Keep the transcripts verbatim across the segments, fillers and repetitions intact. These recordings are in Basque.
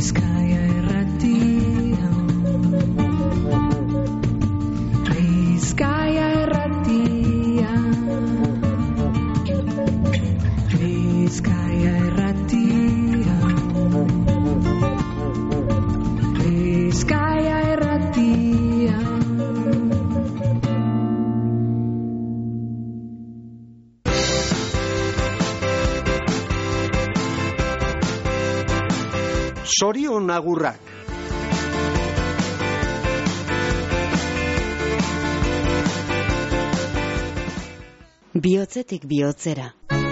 Sorion agurrak. Bihotzetik bihotzera.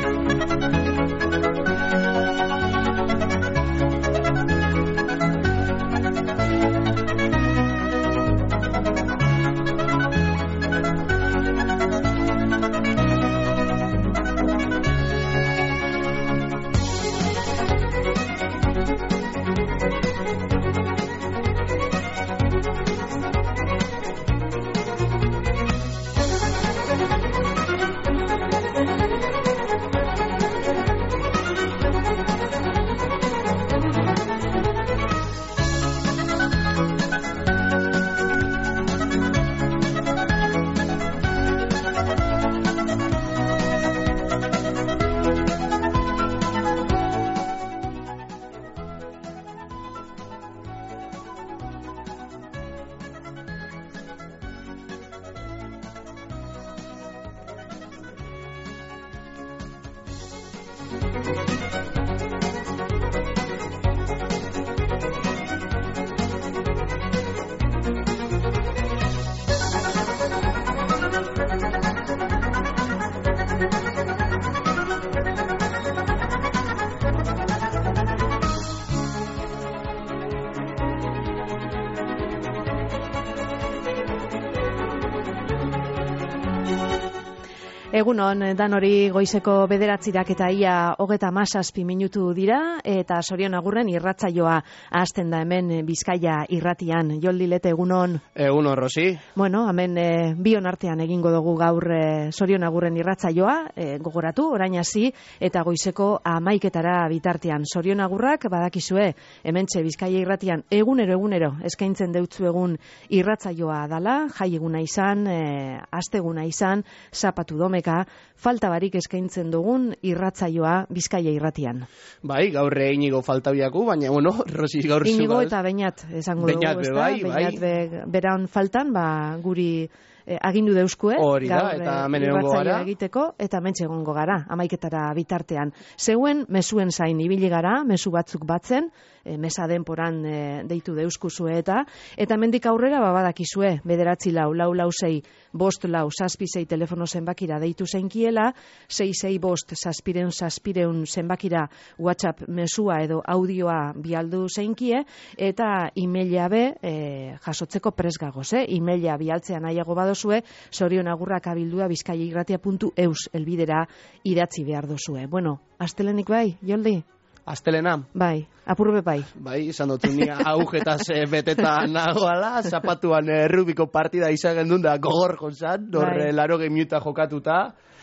Egunon, dan hori goizeko bederatzirak eta ia hogeta masazpi minutu dira, eta Sorion agurren irratzaioa hasten da hemen Bizkaia irratian. Joldilete, egunon. Egunon, Rosi. Bueno, hemen e, bion artean egingo dugu gaur e, Sorion agurren irratzaioa, e, gogoratu, orain hasi, eta goizeko amaiketara bitartean. Sorion agurrak, badakizue, hementxe Bizkaia irratian egunero egunero eskaintzen deutzu egun irratzaioa dala, jai eguna izan, e, asteguna izan, zapatu domeka, falta barik eskaintzen dugun irratzaioa Bizkaia irratian. Bai, gaur Inigo falta biaku, baina, bueno, Rosi gaur zu. Inigo eta Beñat esango dugu, Beñat, ezta? bai, bai. Beñat be, beran faltan, ba, guri eh, agindu deuzkue. Hori da, gaur, eta eh, hemen egongo irratzaioa gara. egiteko, eta mentxe egongo gara, amaiketara bitartean. Zeuen, mesuen zain ibili gara, mesu batzuk batzen, e, mesa denporan e, deitu deuskuzue eta, eta mendik aurrera babadakizue, bederatzi lau, lau lau zei, bost lau, zazpi zei telefono zenbakira deitu zeinkiela, zei zei bost, zazpireun, zazpireun zenbakira WhatsApp mesua edo audioa bialdu zeinkie, eta emaila be, e, jasotzeko presgagoz, eh? Emaila bialtzea nahiago badozue, Sorion agurrak abildua bizkaiairratia puntu eus elbidera idatzi behar dozue. Bueno, astelenik bai, Joldi? Astelena. Bai, apurbe bai. Bai, izan dut nia agujetaz e, beteta nagoala, zapatuan e, rubiko partida izan gendun da gogor jonzat, dorre Bai. laro gemiuta jokatuta,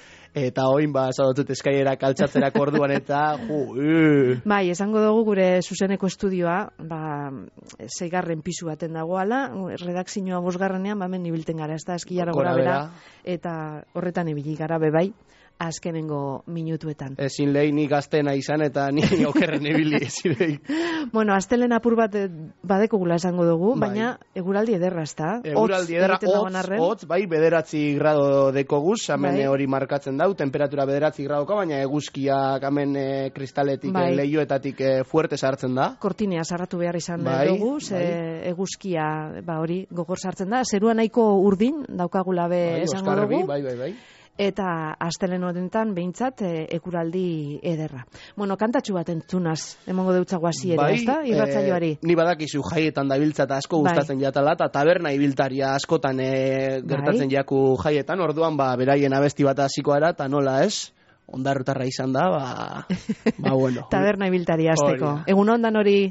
eta oin ba, esan dut eskaiera kaltzatzerak orduan eta, ju, uh. Bai, esango dugu gure zuzeneko estudioa, ba, zeigarren pisu baten dagoala, redakzioa bosgarrenean, ba, men ibilten gara, ez da, eskillara gora bera, eta horretan ibili gara be bai, azkenengo minutuetan. Ezin lehi ni gaztena izan eta ni okerren ibili ezin lehi. Bueno, astelen apur bat badekogula esango dugu, Bai. baina eguraldi ederra, ez da? Eguraldi ederra, hotz, hotz, bai, bederatzi grado dekoguz, hemen Bai. hori markatzen dau, temperatura bederatzi gradoka, baina eguzkiak hemen e, kristaletik, Bai. e, lehioetatik e, fuerte sartzen da. Kortinea sarratu behar izan Bai, dugu, ze bai. eguzkia ba hori gogor sartzen da, zerua nahiko urdin daukagula be Bai, esango Oskarbi, dugu. bai, bai, bai. Eta astelen honetan behintzat e, ekuraldi ederra. Bueno, kantatxu bat entzunaz, emongo deutzago hasi ere, Bai, ezta? Irratzaioari. eh, ni badakizu jaietan dabiltza eta asko Bai. gustatzen jatala, eta taberna ibiltaria askotan eh, gertatzen Bai. jaku jaietan, orduan ba, beraien abesti bat hasiko gara, eta nola ez, ondarrutarra izan da, ba, ba bueno. Taberna ibiltari hasteko. Hori da. Egun ondan hori.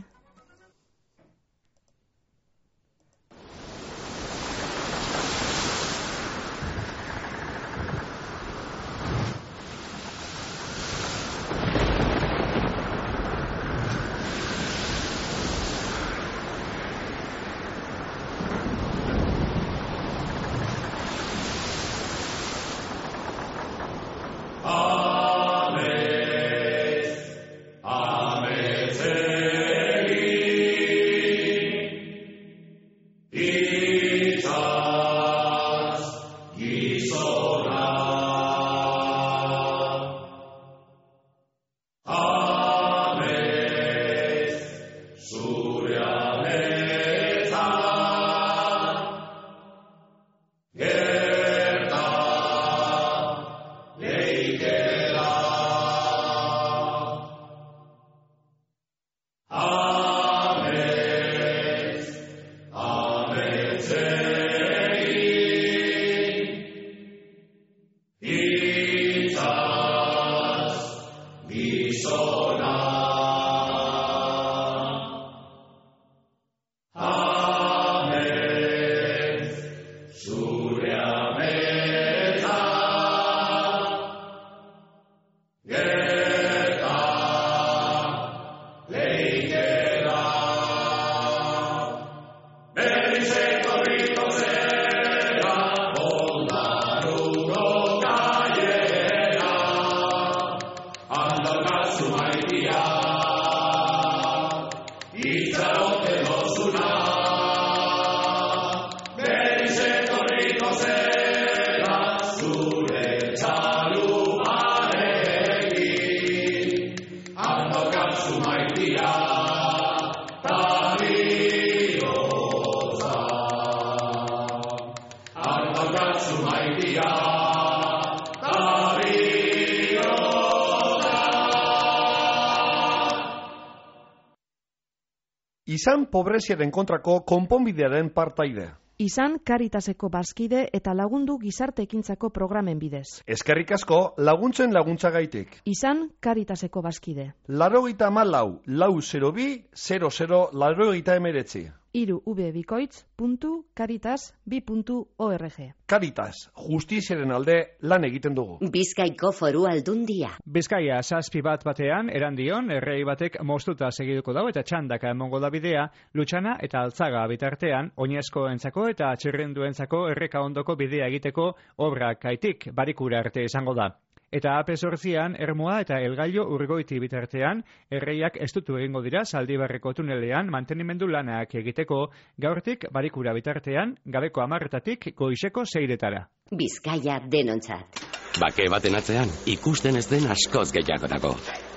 Izan pobreziaren kontrako konponbidearen partaide. Izan Caritaseko bazkide eta lagundu gizarte ekintzako programen bidez. Eskerrik asko laguntzen laguntzagaitik. Izan Caritaseko bazkide. Laurogeita hamalau, lau zero bi, zero zero, laurogeita hemeretzi. Hiru ube bikoitz puntu caritas bi puntu org. Caritas, justiziaren alde lan egiten dugu. Bizkaiko Foru Aldundia. Bizkaia zazpi bat batean erandion errei batek moztuta segiduko dago eta txandaka emongo da bidea, Lutxana eta Altzaga bitartean oinezkoentzako eta txirrenduentzako erreka ondoko bidea egiteko obrak kaitik barikura arte izango da. Eta ape zortzian, Ermoa eta Elgailo Urgoiti bitartean, erreiak estutu egingo dira Zaldibarreko tunelean mantenimendu lanak egiteko, gaurtik barikura bitartean, gabeko amarretatik goizeko seiretara. Bizkaia denontzat. Bake baten atzean, ikusten ez den askoz gehiago dago.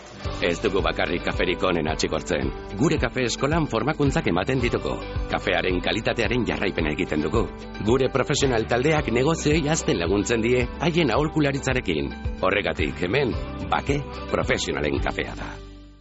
Ez dugu bakarrik kaferik onen atxikortzen. Gure kafe eskolan formakuntzak ematen dituko. Kafearen kalitatearen jarraipena egiten dugu. Gure profesional taldeak negozioei hazten laguntzen die, haien aholkularitzarekin. Horregatik hemen, bake profesionalen kafea da.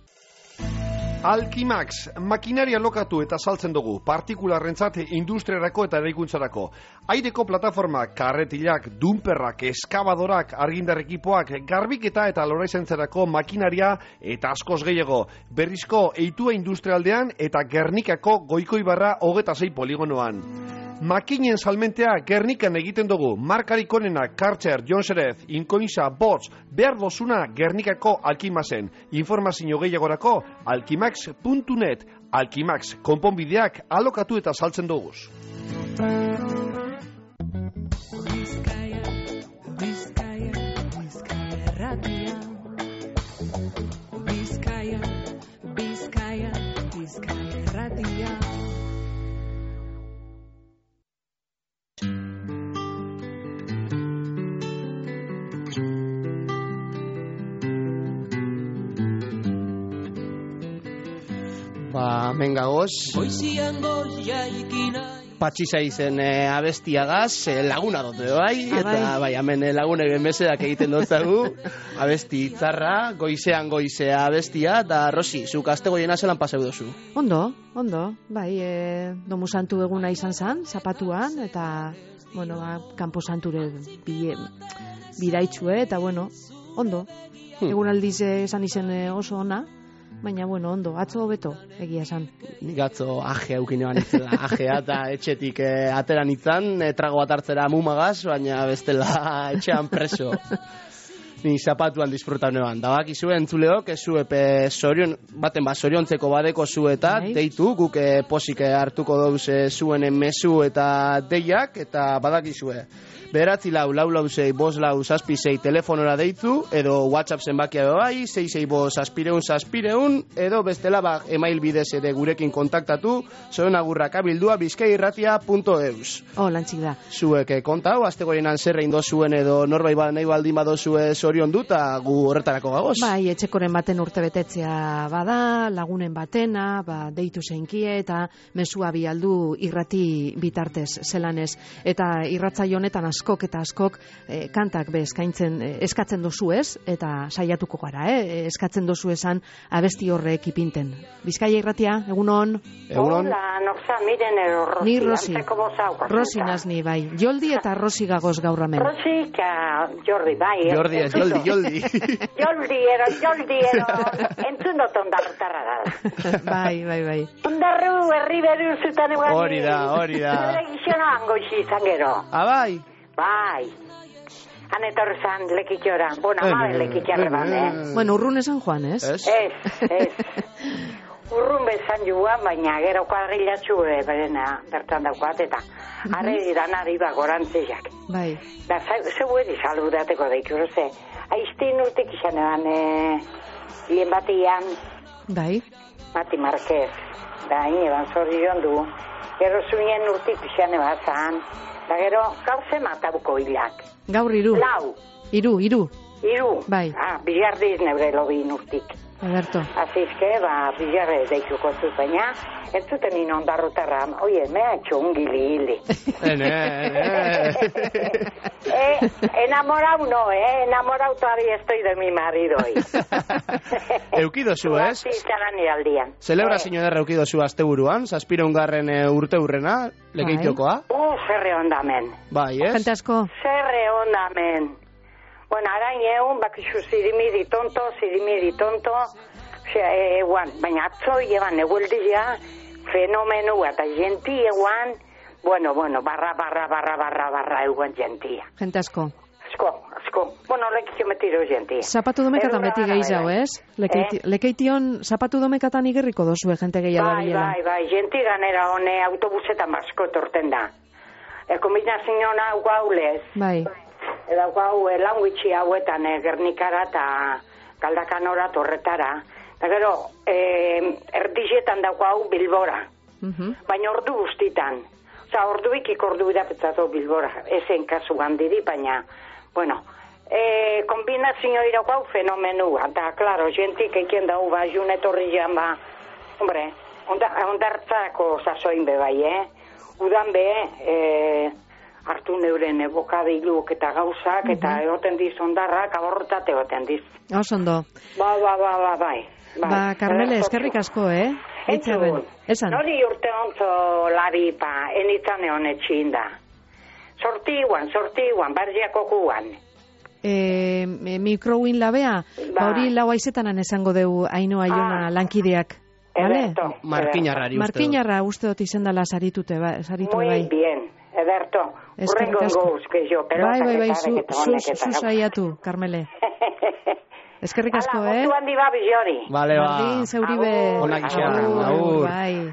Alkimax, makinaria lokatu eta saltzen dugu, partikularrentzat industriarako eta eraikuntzarako. Aireko plataformak, karretilak, dumperrak, eskabadorak, argindar ekipoak, garbiketa eta loraizentzarako makinaria eta askoz gehiago. Berrizko eitua industrialdean eta Gernikako Goikoibarra hogeta sei poligonoan. Makinen salmentea Gernikan egiten dugu, markarik onena, Kartzer, Jonserez, Inkoinza, Bots, behar dozuna Gernikako Alkimaxen. Informazio gehiagorako alkimax puntu net, Alkimax, konponbideak alokatu eta saltzen dugu. Bizkaia, Bizkaia, Bizkaia ratia. Bizkaia, Bizkaia, Bizkaia ratia. Ba, mengagoz. Goizian goia ikinai. Patxisa izen e, abestiagaz, e, laguna dut, bai? Eta, bai, hemen e, laguna egin bezedak egiten dutzagu. Abesti itzarra, goizean goizea abestia, eta Rosi, zuk aste goiena zelan pasau dozu? Ondo, ondo, bai, e, domu santu eguna izan zan, zapatuan, eta, bueno, ba, kanpo santure bi, biraitxue, eta, bueno, ondo. Hmm. Egun aldiz esan izen e, oso ona. Baina, bueno, ondo, atzo hobeto, egia esan. Nik atzo aje aukinean itzela, ajea eta etxetik e, ateran itzan, e, trago bat hartzera mumagaz, baina bestela etxean preso. Ni zapatuan disfrutan eban. Da bakizu entzuleok, ez zu epe sorion, baten ba, soriontzeko badeko zu eta deitu, guk e, posik hartuko dauz e, zuenen mezu eta deiak, eta badakizue. Beratzi lau, lau lau zei, bos lau, zazpi zei, telefonora deitu, edo WhatsApp zenbakia bai, zei zei bos, zazpireun, zazpireun, edo bestela bak email bidez ere gurekin kontaktatu, zoen agurrak abildua bizkairratia punto eus. Oh, lantzik da. Zuek kontau, azte goienan zerrein dozuen edo norbait ba nahi baldin badozue zorion dut, gu horretarako gagoz. Bai, etxekoren baten urtebetetzea bada, lagunen batena, ba, deitu zeinkie eta mesua bialdu irrati bitartez zelanez. Eta irratzaio honetan askok eta askok eh, kantak be eskaintzen eh, eskatzen dozu ez, eta saiatuko gara, eh? Eskatzen dozu esan abesti horrek ipinten. Bizkaia irratia, egunon? Egunon? Hola, norza, miren ero Rosi. Ni Rosi. Antzeko bozau. Rosi nazni, bai. Joldi eta Rosi gagoz gaur hemen. Rosi, ka Jordi, bai. Jordi ez, Joldi, Joldi. Joldi ero, Joldi ero. Entzun dut ondarrutarra da. Bai, bai, bai. Ondarru, herri beru zutan eguan. Hori da, hori da. Zure gizona angoixi izan gero. Ah, bai? Bai. Han etorri zan lekitxora. Bona, amabe lekitxarre ban, eh? Bueno, urrun esan joan, ez? Ez? Ez, ez. Urrun bezan juan, baina gero kuadrilatxu e, berena bertan daukat, eta arre iran ari ba gorantziak. Bai. Da, zeu edi saludateko daikuro, ze, aiztin urtik izan eban, e, lehen batian, Bai. Mati Marquez, da, ineban zorion du, gero zuinen urtik izan eban zan, da gero gauze matabuko hilak. Gaur iru. Lau, Iru, iru. iru. Bai. Ah, bilardiz nebre lobin urtik. Ederto. Azizke, ba, bilarre deituko zuz, baina, entzuten inon darrutarra, oie, mea etxo ungili hili. Ene, ene. eh, enamorau no, eh, enamorau todavía estoy de mi marido. Eukidozu, ez? Zuazti izanan iraldian. Celebrazio ederra eukidozu asteburuan, zazpireungarren e, urte hurrena, lekeitiokoa. Uh, zerre ondamen. Bai, ez? Jente asko. Zerre ondamen. Bueno, arain egun, bakizu zirimiri tonto, zirimiri tonto, Osea, eguan, baina atzo eban egueldia, fenomenu eta jenti eguan, bueno, bueno, barra, barra, barra, barra, barra eguan jentia. Jente asko. Asko, asko. Bueno, lekitio metiro jentia. Zapatu domekatan beti gehiago, ez? Lekeiti, Eh? Lekeition zapatu domekatan igerriko dozue, jente gehiago Bai, abilela. bai, bai, jenti ganera hone autobusetan basko torten da. E, kombinazioa hau gaulez. Bai. Eta hau e, languitxi hauetan e, Gernikara eta Galdakanora torretara. Eta gero, e, erdizetan dauko hau Bilbora. Mhm. Baina ordu guztitan. Osa, ordu ikik ordu irapetzatu Bilbora. Ezen kasu handiri, baina, bueno, e, kombinazio irako hau fenomenu. Eta, klaro, jentik ekien dau, ba, junetorri jan, ba, hombre, onda, ondartzako sasoin be bai, eh? Udan be, e, hartu neuren ebokadiluk eta gauzak, eta egoten diz ondarrak, aborrotat egoten diz. Oso ondo. Ba, ba, ba, ba, bai. Ba, Carmele, eskerrik asko, eh? Entzun, Esan. nori urte ontzo lari pa, enitzan egon etxin da. Sorti iguan, sorti iguan, barziako guan. E, e, mikrouin labea, ba, hori lau aizetanan esango deu Ainoa Iona lankideak. Vale? Ederto. Markinarrari uste dut. Markinarra uste dut izendala saritute, ba, saritu Muy bai. bien, ederto. Eskerrik Urrengo asko. gouz, que jo, pero Bai, bai, bai, zu, zu, zu saiatu, Carmele. Eskerrik asko, Hala, eh? motu handi ba bizori. Vale, ba. Bardin, zeuribe. Onak izan, Agur, agur. Bai.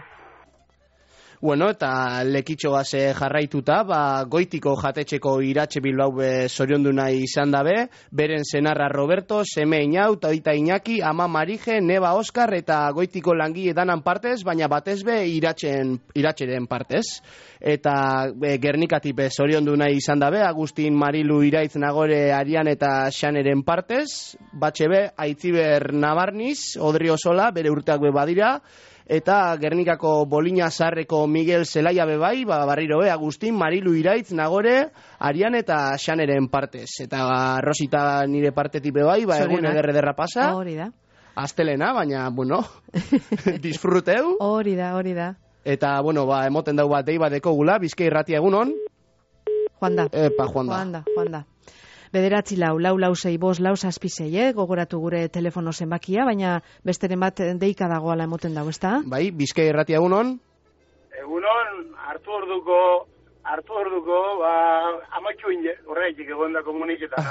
Bueno, eta lekitxo gaze jarraituta, ba, goitiko jatetxeko iratxe Bilbao be zoriondu nahi izan dabe, beren senarra Roberto, seme Inau, Taita Iñaki, ama Marije, neba Oskar eta goitiko langile danan partez, baina batez be iratxen, iratxeren partez. Eta e, Gernikati be zoriondu nahi izan dabe, Agustin Marilu Iraitz Nagore Arian eta Xaneren partez, batxe be, Aitziber Nabarniz, Odrio Sola, bere urteak be badira, eta Gernikako Bolina Zarreko Miguel Zelaia bebai, ba, barriro be, Agustin, Marilu Iraitz, Nagore, Arian eta Xaneren partez. Eta ba, Rosita nire partetik bebai, ba, egun Zorionak. ederre derra pasa. Hori da. Astelena, baina, bueno, disfruteu. Hori da, hori da. Eta, bueno, ba, emoten dau bat dei badeko gula, Bizkai Irratia egunon. Joan da. Epa, Juan da. Joan da, joan da. Bederatzi lau, lau lau zei, bost lau zazpisei, eh? Gogoratu gure telefono zenbakia, baina besteren bat deika dagoala emoten dago, ezta? Bai, Bizkai Irratia egunon. Egunon, hartu orduko, hartu orduko, ba, amatxu inde, horreitik egon da komuniketan.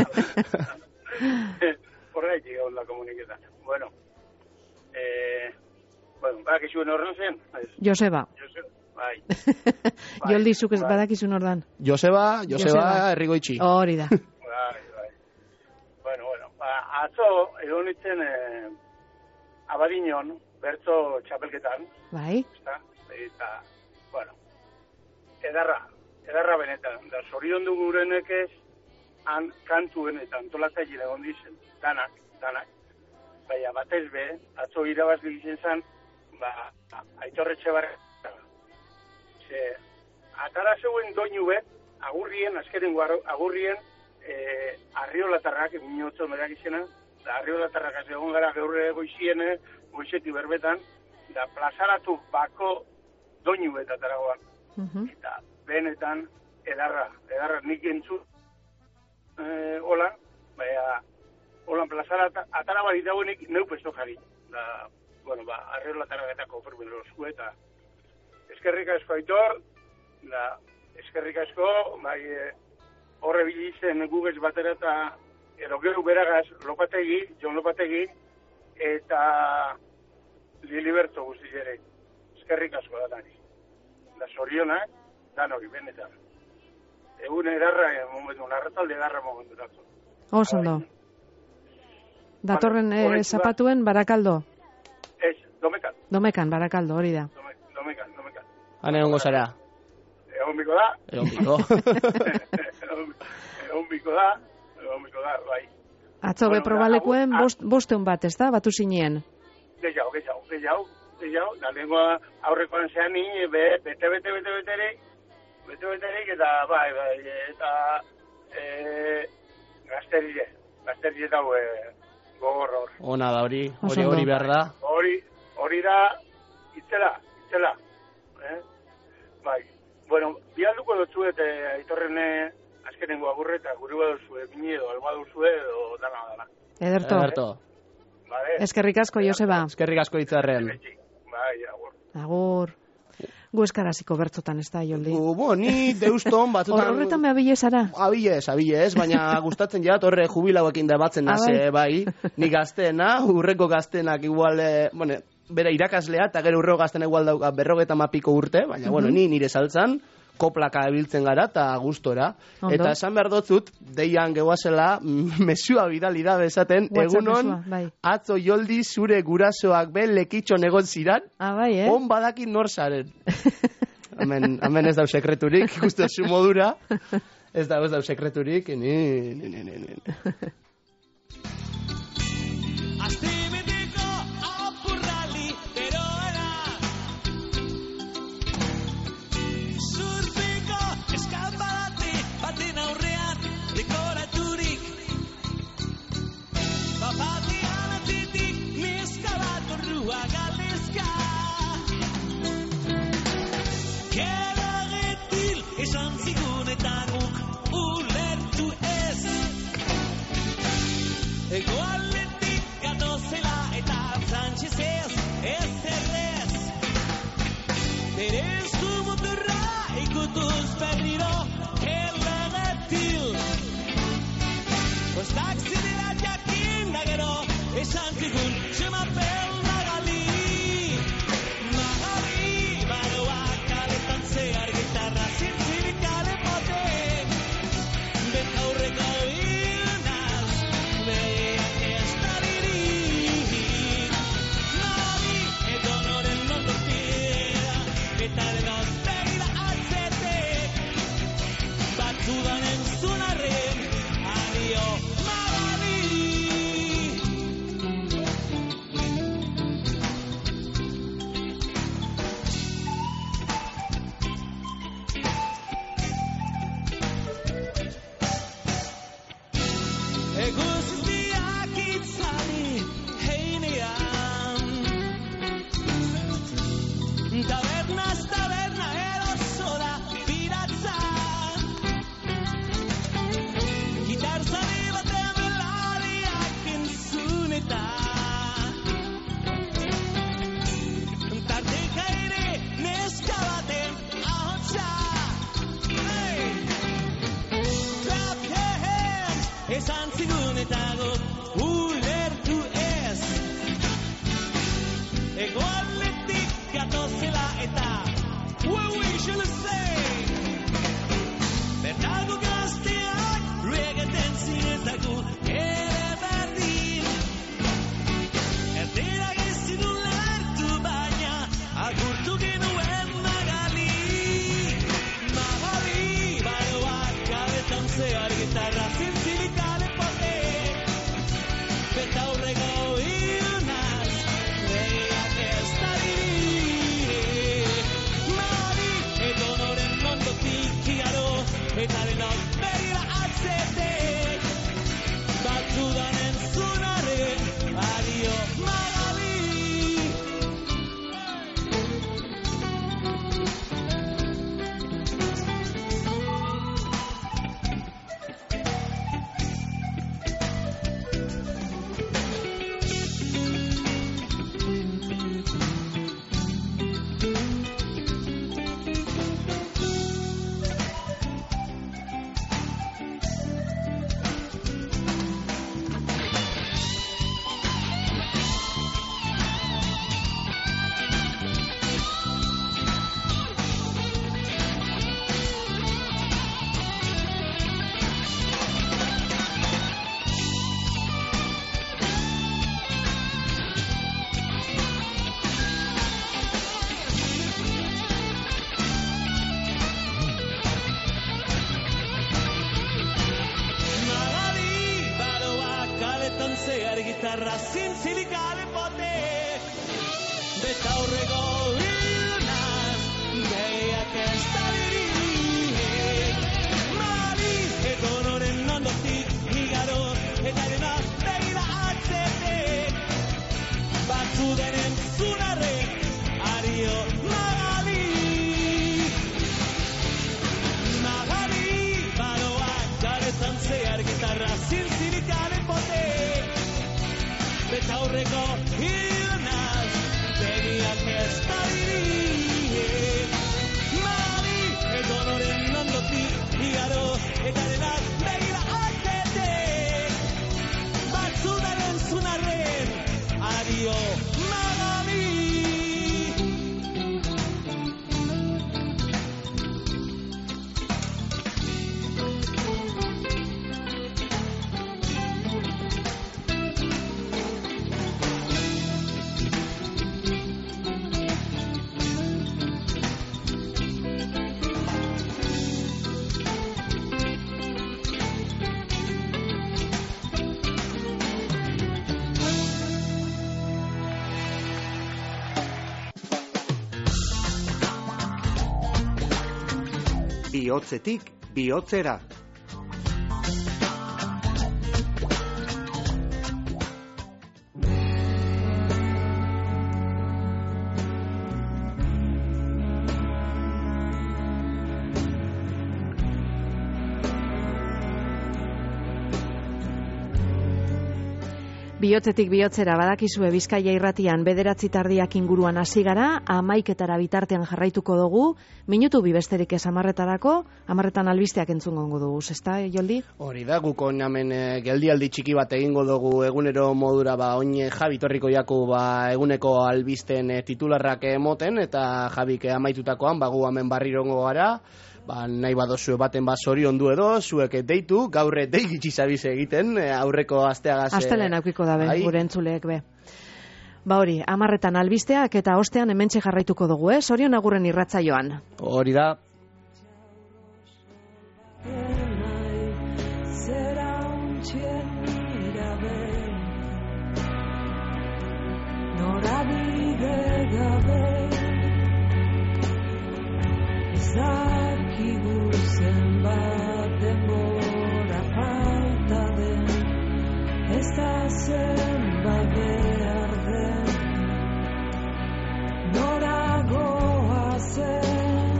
Horreitik egon da komuniketan. Bueno, eh, bueno, badakizuen horren zen? Joseba. Joseba, bai. Joldi zuk ez bai. badakizun ordan. Joseba, Joseba, Joseba. Errigoitxi. Hori da. Bai, bai. Bueno, bueno, ba, atzo egon nintzen eh, Abadiñon, bertzo txapelketan, Bai. ezta? Eta, bueno, edarra, edarra benetan, da zorion dugu gurenek ez, han kantuen eta antolatzaile egon dizen, danak, danak. Baina batez be, atzo irabazle gizen zen, ba, Aitorretxe barra. Ze, atara zeuen doinu bet, agurrien, azkeren agurrien, eh, arriolatarrak, minotzo merak izena, da arriolatarrak az egon gara geurre goiziene, goizeti berbetan, da plazaratu bako doinu bet ataragoan. Uh-huh. Eta benetan, edarra, edarra nik entzu, eh, hola, baina, holan plazara atara bari dagoenik neupesto jari. Da, bueno, ba, arriolatarraketako ferben losku eta eskerrik asko Aitor, da, eskerrik asko, bai, horre e, bilizen gugez batera eta edo gehu beragaz Lopategi, Jon Lopategi, eta Liliberto guztiz ere. Eskerrik asko da nari. Da zorionak, danori, benetan. Egun edarra, momentu, narratalde edarra momentu dato. Osondo. Datorren vale, eh, zapatuen Barakaldo. Ez, Domekan. Domekan, Barakaldo, hori da. Domekan, Domekan. Han egongo zara. Egon biko da. Egon biko. Egon biko da. Egon biko da, bai. Atzo be probalekuen bost, bosteun bat, ez da? Batu zinien. Gehiago, gehiago, gehiago, gehiago. Da lehenko aurrekoan zean ni, be, bete, bete, bete, beterik, bete, beterik, eta, bai, bai, eta, e, gazterile, gazterile dago, e, gogor hor. Ona da hori, hori hori behar da. Hori, hori da, itzela, itzela. Eh? Bai, bueno, bialduko dutzu eta Aitorren azkenengo agurre eta guri baduzu bine edo alba duzu edo dana dana. Ederto. Ederto. Vale. Eskerrik asko, Joseba. Eskerrik asko Itzarren. Bai, agur. Agur. Gu eskaraziko bertzotan ez da, Joldi. Gu, bo, ni deuston batzutan... Horretan me abilezara? Abilez, abilez, baina gustatzen jat horre jubilauekin debatzen naze, bai. Ni gazteena, urreko gazteenak igual, eh, bueno, bera irakaslea, eta gero urreko gazteena igual dauka berrogeta mapiko urte, baina, bueno, ni nire saltzan, koplaka ebiltzen gara eta gustora. Ondo. Eta esan behar dotzut, deian gehuazela, mesua bidali da bezaten, egunon, bai. Atzo Joldi zure gurasoak be lekitxon egon ziran, ah, bai, eh? On badakin nor zaren. Hemen, hemen ez dau sekreturik, ikusten zu modura, ez dau ez dau sekreturik, ni, ni, ni, ni, ni. Egoaletik gatozela eta Sanchezez ez errez Berez du mundurra ikutuz berriro Erlegetil Kostak zidera jakin da gero esan zigun Txemapel nagali Nagali Baroak kaletan zehar gitarra zintzirik kale poten Bet aurreko esan zigunetago ulertu ez Egoaletik gatozela eta Ueui, je le sais Bertago gazteak Ruegeten zinetago ere berdin Erdera gezin ulertu baina Agurtu genuen Magali Magali Baroak kabetan zehar gitarra zin gitarra zintzilikaren botek betaurreko hilnaz behiak ez da diriek mali ekonoren ondotik igaro eta dena begira atzetek batzu denen zunarrek ario magali magali baroak garetan zehar gitarra zintzilikaren botek betaurreko hilnaz begiak ez da diriek mali edonoren ondotik igaro eta denak begira atzetek batzunaren zunarren adio magali. Bihotzetik bihotzera. Bihotzetik bihotzera badakizue Bizkaia irratian bederatzi tardiak inguruan hasi gara, hamaiketara bitartean jarraituko dugu, minutu bi besterik ez hamarretarako, hamarretan albisteak entzungongo dugu, ezta, Joldi? Hori da, guko hemen e, geldialdi txiki bat egingo dugu egunero modura, ba, oin Javi torriko jaku, ba, eguneko albisten e, titularrak emoten, eta Javik amaitutakoan, ba, gu hemen barrirongo gara, ba, nahi badozue baten ba zorion du edo, zuek deitu, gaurre deigitsi zabiz egiten, aurreko asteagaz... Astelen aukiko dabe, gure entzuleek be. Ba hori, hamarretan albisteak eta ostean hementxe jarraituko dugu, eh? Zorion agurren irratsaioan. Hori da. Norabide gabe Zakigu zenbat denbora falta den Ez da zenbat behar den Noragoa zen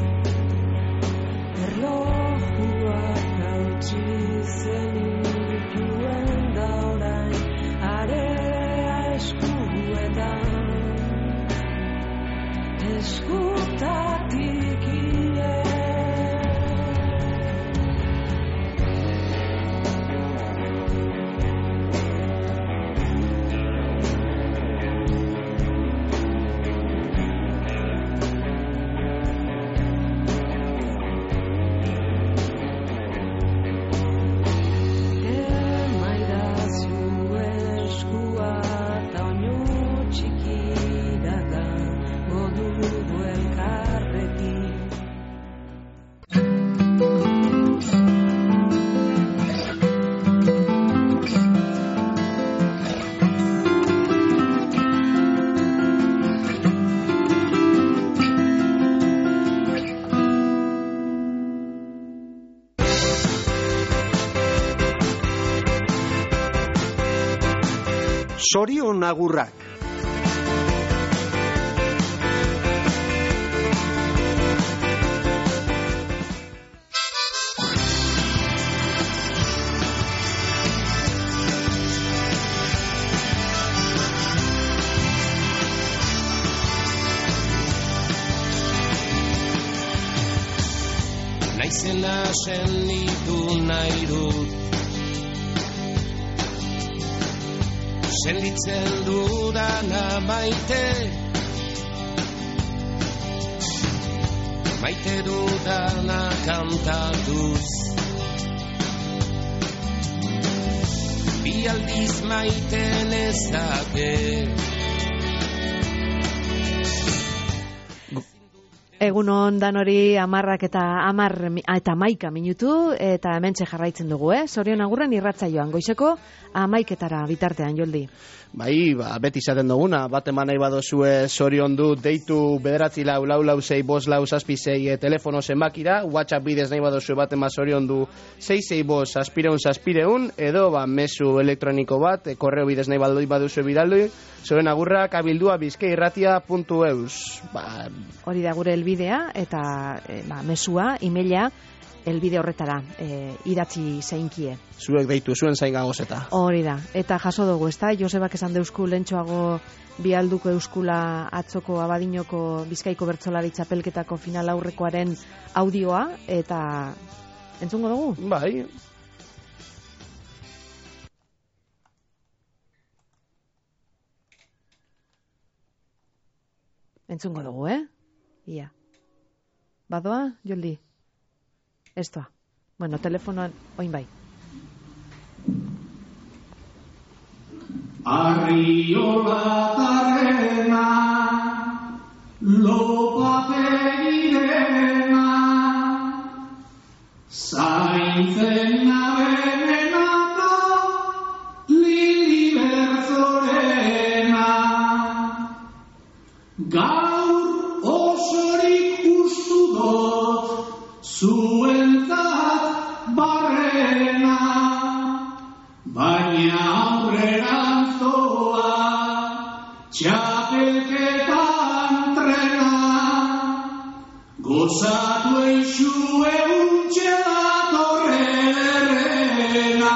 Erlojuak hautsi zenituen da orain Area eskuetan Eskutatik Zorion agurrak. Naizena senditu nahi dut Senditzen dudana maite Maite dudana kantatuz Bi aldiz maite nezake Egunon danori amarrak eta amar mi- eta amaika minutu eta hementxe jarraitzen dugu, eh? Zorion agurren irratzaioan goizeko amaiketara bitartean, Joldi. Bai, ba, beti izaten duguna, bat eman nahi badozue zorion du deitu bederatzi lau, lau, lau, sei, bos, lau, zazpi, sei, e, telefono zenbakira, WhatsApp bidez nahi badozue bat eman zorion du sei, sei, bos, zazpireun, zazpireun, edo, ba, mezu elektroniko bat, e, korreo bidez nahi baldoi badozue bidaldoi, zoren agurrak abildua bizkeirratia puntu eus. Ba, Hori da gure helbidea eta e, ba, mesua, emaila, helbide horretara e, idatzi zeinkie. zuek deitu zuen zain gagozeta. Hori da, eta jaso dugu, ezta? Josebak esan deusku lentsoago bialduko euskula atzoko abadinoko Bizkaiko bertsolari txapelketako final aurrekoaren audioa, eta entzungo dugu? Bai. Entzungo dugu, eh? Ia. Badoa, Joldi? Estoa. Bueno, telefonoan, oin bai. Arriolatarena, lopategirena, zaintzen nabenena da, lili berzorena. Gaur osorik ustu dut, zuentzat barrena, baina aurrerantz doa, txapelketan trena, gozatu eixu euntxe datorrena.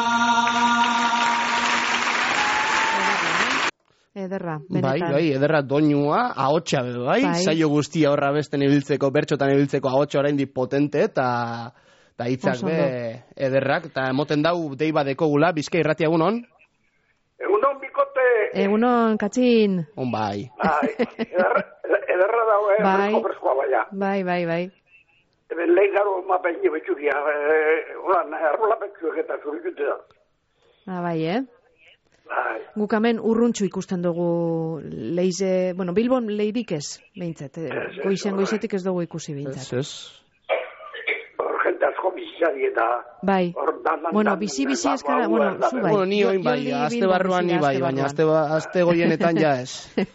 Ederra, Bai, benetan. bai, ederra doinua, ahotsa be, bai, Bai. saio guztia horra besten ibiltzeko, bertxotan ibiltzeko ahotsa oraindik potente, eta eta hitzak Oso be ondo. ederrak, eta emoten dau dei badeko gula, Bizkai irratia egunon? Egunon bikote, Egunon, katxin. On bai. bai, ederra, ederra dago, eh, Bai. fresko freskoa baina. Bai, bai, bai. Eben lehi garo mapeini betxukia, eh, holan, arrola betxuek eta zurikute da. Ah, bai, eh? Bai, Guk hemen urruntxu ikusten dugu leize, bueno, Bilbon leirik ez, behintzat. eh, Ez, ez, Goizen bai. goizetik ez dugu ikusi behintzat. Ez, hor jente asko bizitzari eta... Bai. Hor dan, dan, Bueno, dan, bizi-bizi ba- eskara, ba- bueno, ba- zu ba- bai. Bueno, ni oin bai, Joldi azte Bilbon barruan ni bizi da, bai, aste baina barruan. azte, ba- azte goienetan ja ez.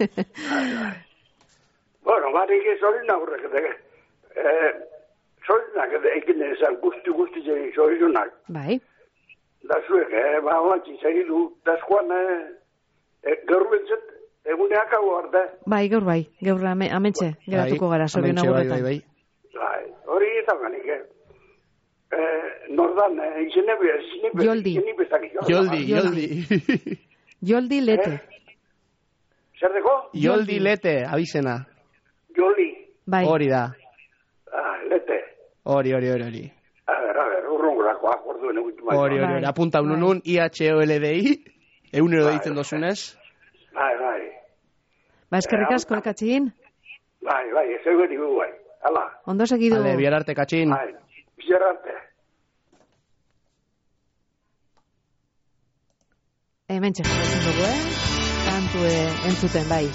Bueno, barik ez hori nagurrek, eh, zorinak ekin ezan guzti guzti zen zorizunak. Bai. Da zuek, eh, ba, holatzi segidu, da zuan, eh, eh, gaur bentzet, eguneak hau arte. Bai, gaur bai, gaur ame, amentxe, geratuko gara, zorion hementxe, bai, agurretan. bai, bai. Bai, hori izaganik, eh. Eh, nordan, eh, izene behar, izene behar, Joldi. izene bezak izan. Joldi, Joldi. Joldi lete. Zer deko? Joldi lete, abizena. Joldi. Bai. Hori da. Ah, lete. Hori, hori, hori, hori. A ver, a ver, urrungurako akorduen egutu maik. Hori, hori, hori. Apunta ununun, I H O L D I, egunero deitzen dozunez. Bai, bai. Ba, eskerrik asko, katxin. Bai, bai, ez egin igu, bai. Hala. Ondo segidu. Ale, bihar arte, katxin. Bai, bizer arte. Hementxe jarraitzen dugu, eh? Kantu eh, entzuten, bai.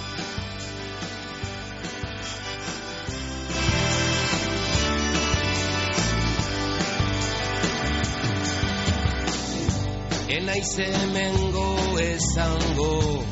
Enaiz hemengo esango.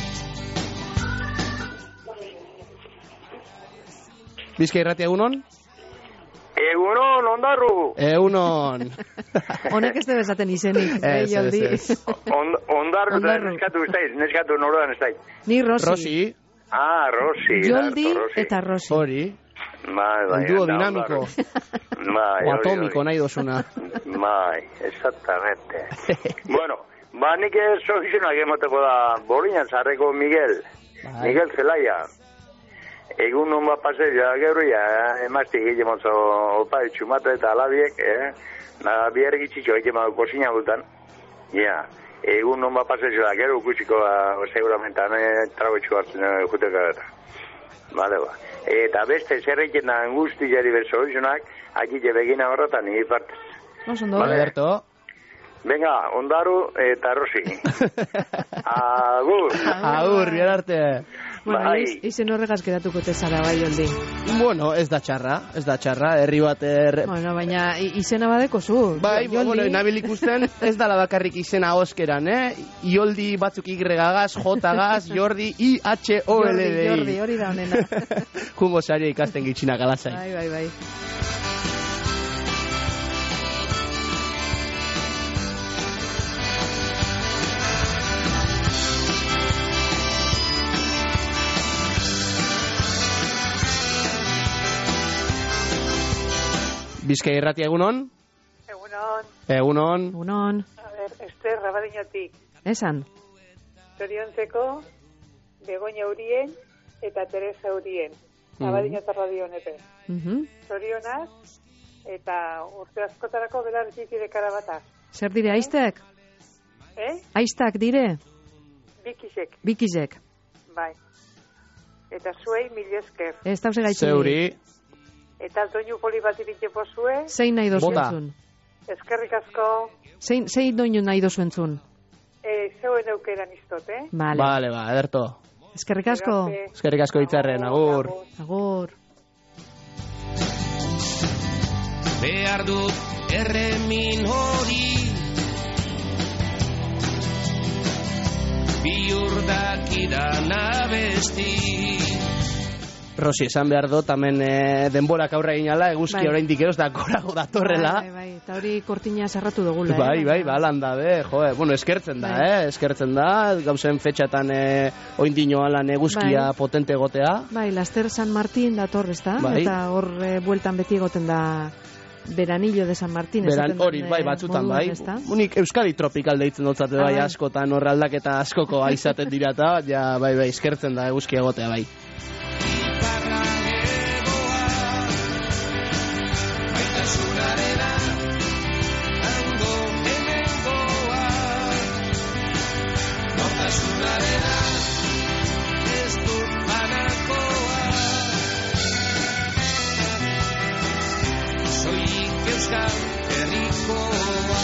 Bizkai irratia egunon? Egunon, ondarru. Egunon. Honek ez debe esaten izenik, eh, Ez, Joldi. ez, ez. On, ondarru, Ondarru. neskatu ez daiz, neskatu noroan ez daiz. Ni Rosi. Rosi. Ah, Rosi. Joldi Darto, Rosi. eta Rosi. Hori. Bai, bai. Un dúo anda, dinámico. Ondarru. Bai, O hori, atómico, hori. nahi dozuna. Bai, exactamente. Bueno, ba nik ez soizunak emoteko da Bolinan zarreko Miguel. Bai. Miguel Zelaya. Egun non bat pasea gero ya, emazti egite motzo opa txumata eta alabiek, eh? Na bier gitzitxo egite motzo kosina gutan. Ja, egun non bat pasea gero ikutsiko seguramente ane trago hartzen juteka eta. Vale, ba. Eta beste zer egiten da angustillari bersolucionak, akite begina horretan nire partez. Oso ondo. Vale. Alberto. Venga, Ondaru eta Rosi. Agur. Agur, bihar arte. Bueno, Bai. iz- izen horregaz geratuko tezara bai oldi. Bueno, ez da txarra, ez da txarra, herri bat er... Bueno, baina i- izena badeko zu. Bai, Joldi. bueno, nabil ikusten ez dala bakarrik izena oskeran, eh? Ioldi batzuk Y-gaz, J-gaz, Jordi, I H O L D I. Jordi, Jordi, hori da honena. Jungo saria ikasten gitxina galasai. Bai, bai, bai. Bizkai irratia egunon? Egunon, Egunon. Egunon. a ver, Ester Rabadiñotik, Esan. zoriontzeko Begoña Urien eta Teresa Urien, Mhm. Rabadiño eta Radio Honetan. Mhm. Zorionaz, eta urte askotarako belar bizide karabata. Zer dire aiztek? Eh? Aiztak dire? Bikisek, Bikizek. bai. Eta zuei mil esker. Ez tauze gaitzu. Zeuri. Eta doinu poli bat irite pozue, Zein nahi dozu Bota. entzun? eskerrik asko, Zein, zein doinu nahi dozu entzun? e, zeuen eukeran iztot, eh? Vale. Vale, ba, ederto. Eskerrik asko. Arte. Eskerrik asko hitzarren, agur. Agur. Behar dut erremin hori biurdakidan abesti. Rosi, esan behar dut, hemen e, denborak aurre egin ala, eguzki Bai. oraindik eroz da korago datorrela. Bai, bai, bai. Eta hori kortina sarratu dugula, Bai, eh? bai, balan da, be, joe, bueno, eskertzen da, Bai. eh, eskertzen da, gauzen fetxatan e, oindino alan eguzkia Bai. potente egotea. Bai, Laster San Martín dator, ezta? Bai. Eta hor e, bueltan beti egoten da Beranillo de San Martín. Beran, esaten den, hori, bai, eh, batzutan, moduan, bai. ezta? Unik Euskadi tropikal deitzen dutzate, bai, Ah, bai. askotan horre aldaketa askoko aizaten dira eta, ja, bai, bai, eskertzen da eguzkia egotea, bai. Baitasunarena hango hemengoa, nortasunarena ez dut banakoa. Soilik Euskal Herrikoa.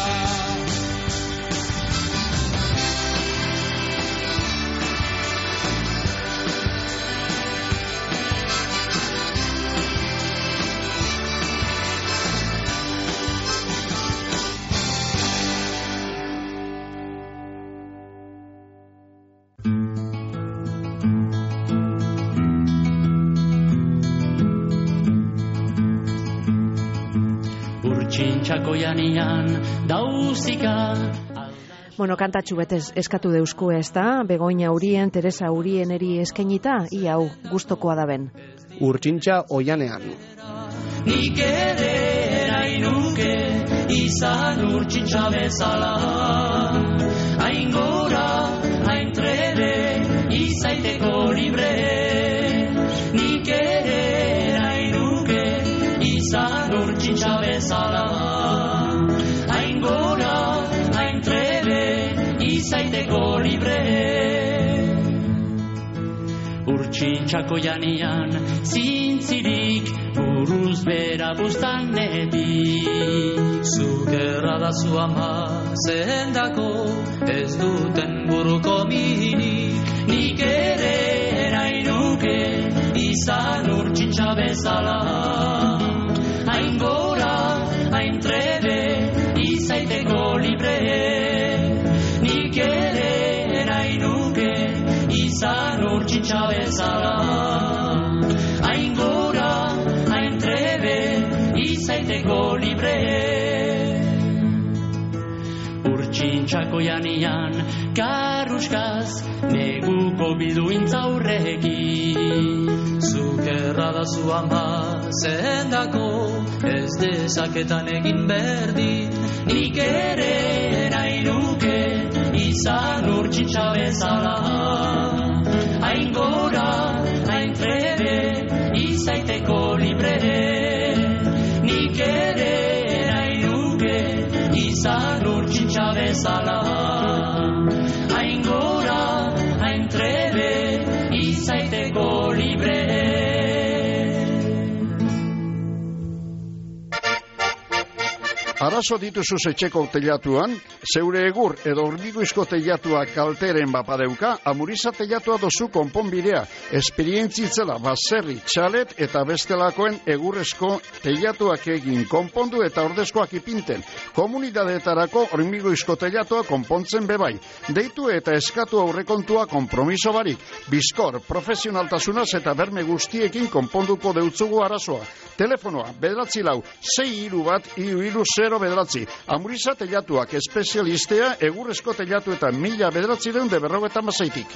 Urtsintxako janian dauzika. Bueno, kantatxu betez eskatu deusku, ezta? Begoña Urien, Teresa Urien eri eskainita, ia hau, gustokoa da ben. Urtsintxa oianean. Nik ere nahi nuke izan urtsintxa bezala. Hain gora, hain trebe, izaiteko libre. Nik ere nahi nuke izan urtsintxa bezala. Hain gora, hain trebe, izaiteko libre. Urtsintxako janian zintzirik buruz bera bustan nebi. Zugerra da zu ama zendako ez duten buruko minik. Nik ere nahi nuke izan urtsintxa bezala. Hain gora, hain trebe, izaiteko libre. Nik ere nahi nuke izan urtsintxa bezala. Hain gora, hain trebe, izaiteko libre. Urtsintxako janian karruskaz neguko biduintza aurreki. Zukerra da zu ama zendako ez dezaketan egin berdin. Nik ere nahi nuke izan urtsintxa bezala. Hain gora, hain trebe, izaiteko libre. Nik ere nahi nuke izan urtsintxa bezala. Hain gora, hain trebe, izaiteko libre. Arazo dituzu etxeko teilatuan, zeure egur edo hormigoizko teilatua kalteren bapadeuka, Amuriza teilatua dozu konponbidea, esperientzitzela baserri, txalet eta bestelakoen egurrezko teilatuak egin konpondu eta ordezkoak ipinten. Komunidadeetarako hormigoizko teilatua konpontzen bebai. Deitu eta eskatu aurrekontua konpromiso barik. Bizkor, profesionaltasunaz eta berme guztiekin konponduko deutzugu arazoa. Telefonoa, bederatzi lau, sei hiru bat, hiru hiru zero bederatzi. Amuriza teilatuak espezialistea egurrezko teilatu eta mila bederatzi deun de berrogeta mazaitik.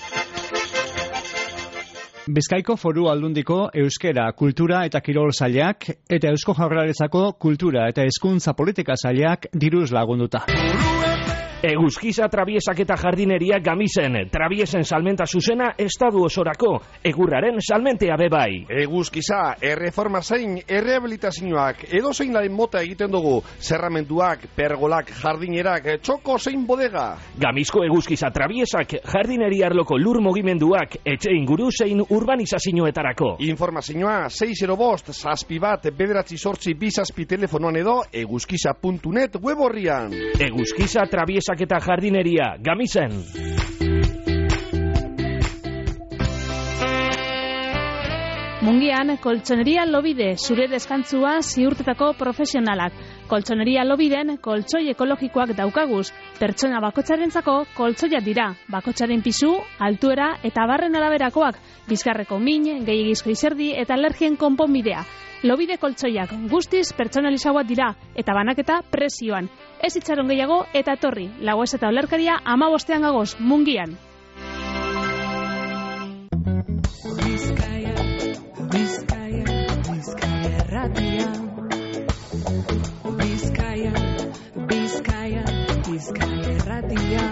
Bizkaiko Foru Aldundiko Euskera, Kultura eta Kirol Sailak eta Eusko Jaurlaritzako Kultura eta Hezkuntza Politika Sailak diruz lagunduta. Eguzkiza trabiesak eta jardineria Gamisen, trabiesen salmenta zuzena estadu osorako, egurraren salmentea bebai. Eguzkiza, erreforma zein, errehabilitazioak, edo zein laren mota egiten dugu, zerramenduak, pergolak, jardinerak, txoko zein bodega. Gamizko eguzkiza trabiesak, jardineria arloko lur mugimenduak, etxe inguru zein urbanizazioetarako. Informazioa, sei zero bost, zazpi bat, bederatzi sortzi bizazpi telefonoan edo, eguzkiza puntu net web horrian. Eguzkiza trabiesak eta jardineria, Gamisen. Mungian, koltsoneria Lobide, zure deskantzua ziurtetako profesionalak. Koltsoneria Lobiden, koltsoi ekologikoak daukaguz. Pertsona bakotxarentzako koltsoia dira. Bakotxaren pisu, altuera eta barren araberakoak. Bizkarreko min, gehiagizko izerdi eta alergien konponbidea. Lobide koltsoiak guztiz pertsonalizagoak dira eta banaketa prezioan. Ez itxaron gehiago eta etorri. Lagoez eta olerkaria amabostean gagoz, Mungian. Bizkaia, Bizkaia, Bizkaia erratia. Bizkaia, Bizkaia, Bizkaia erratia.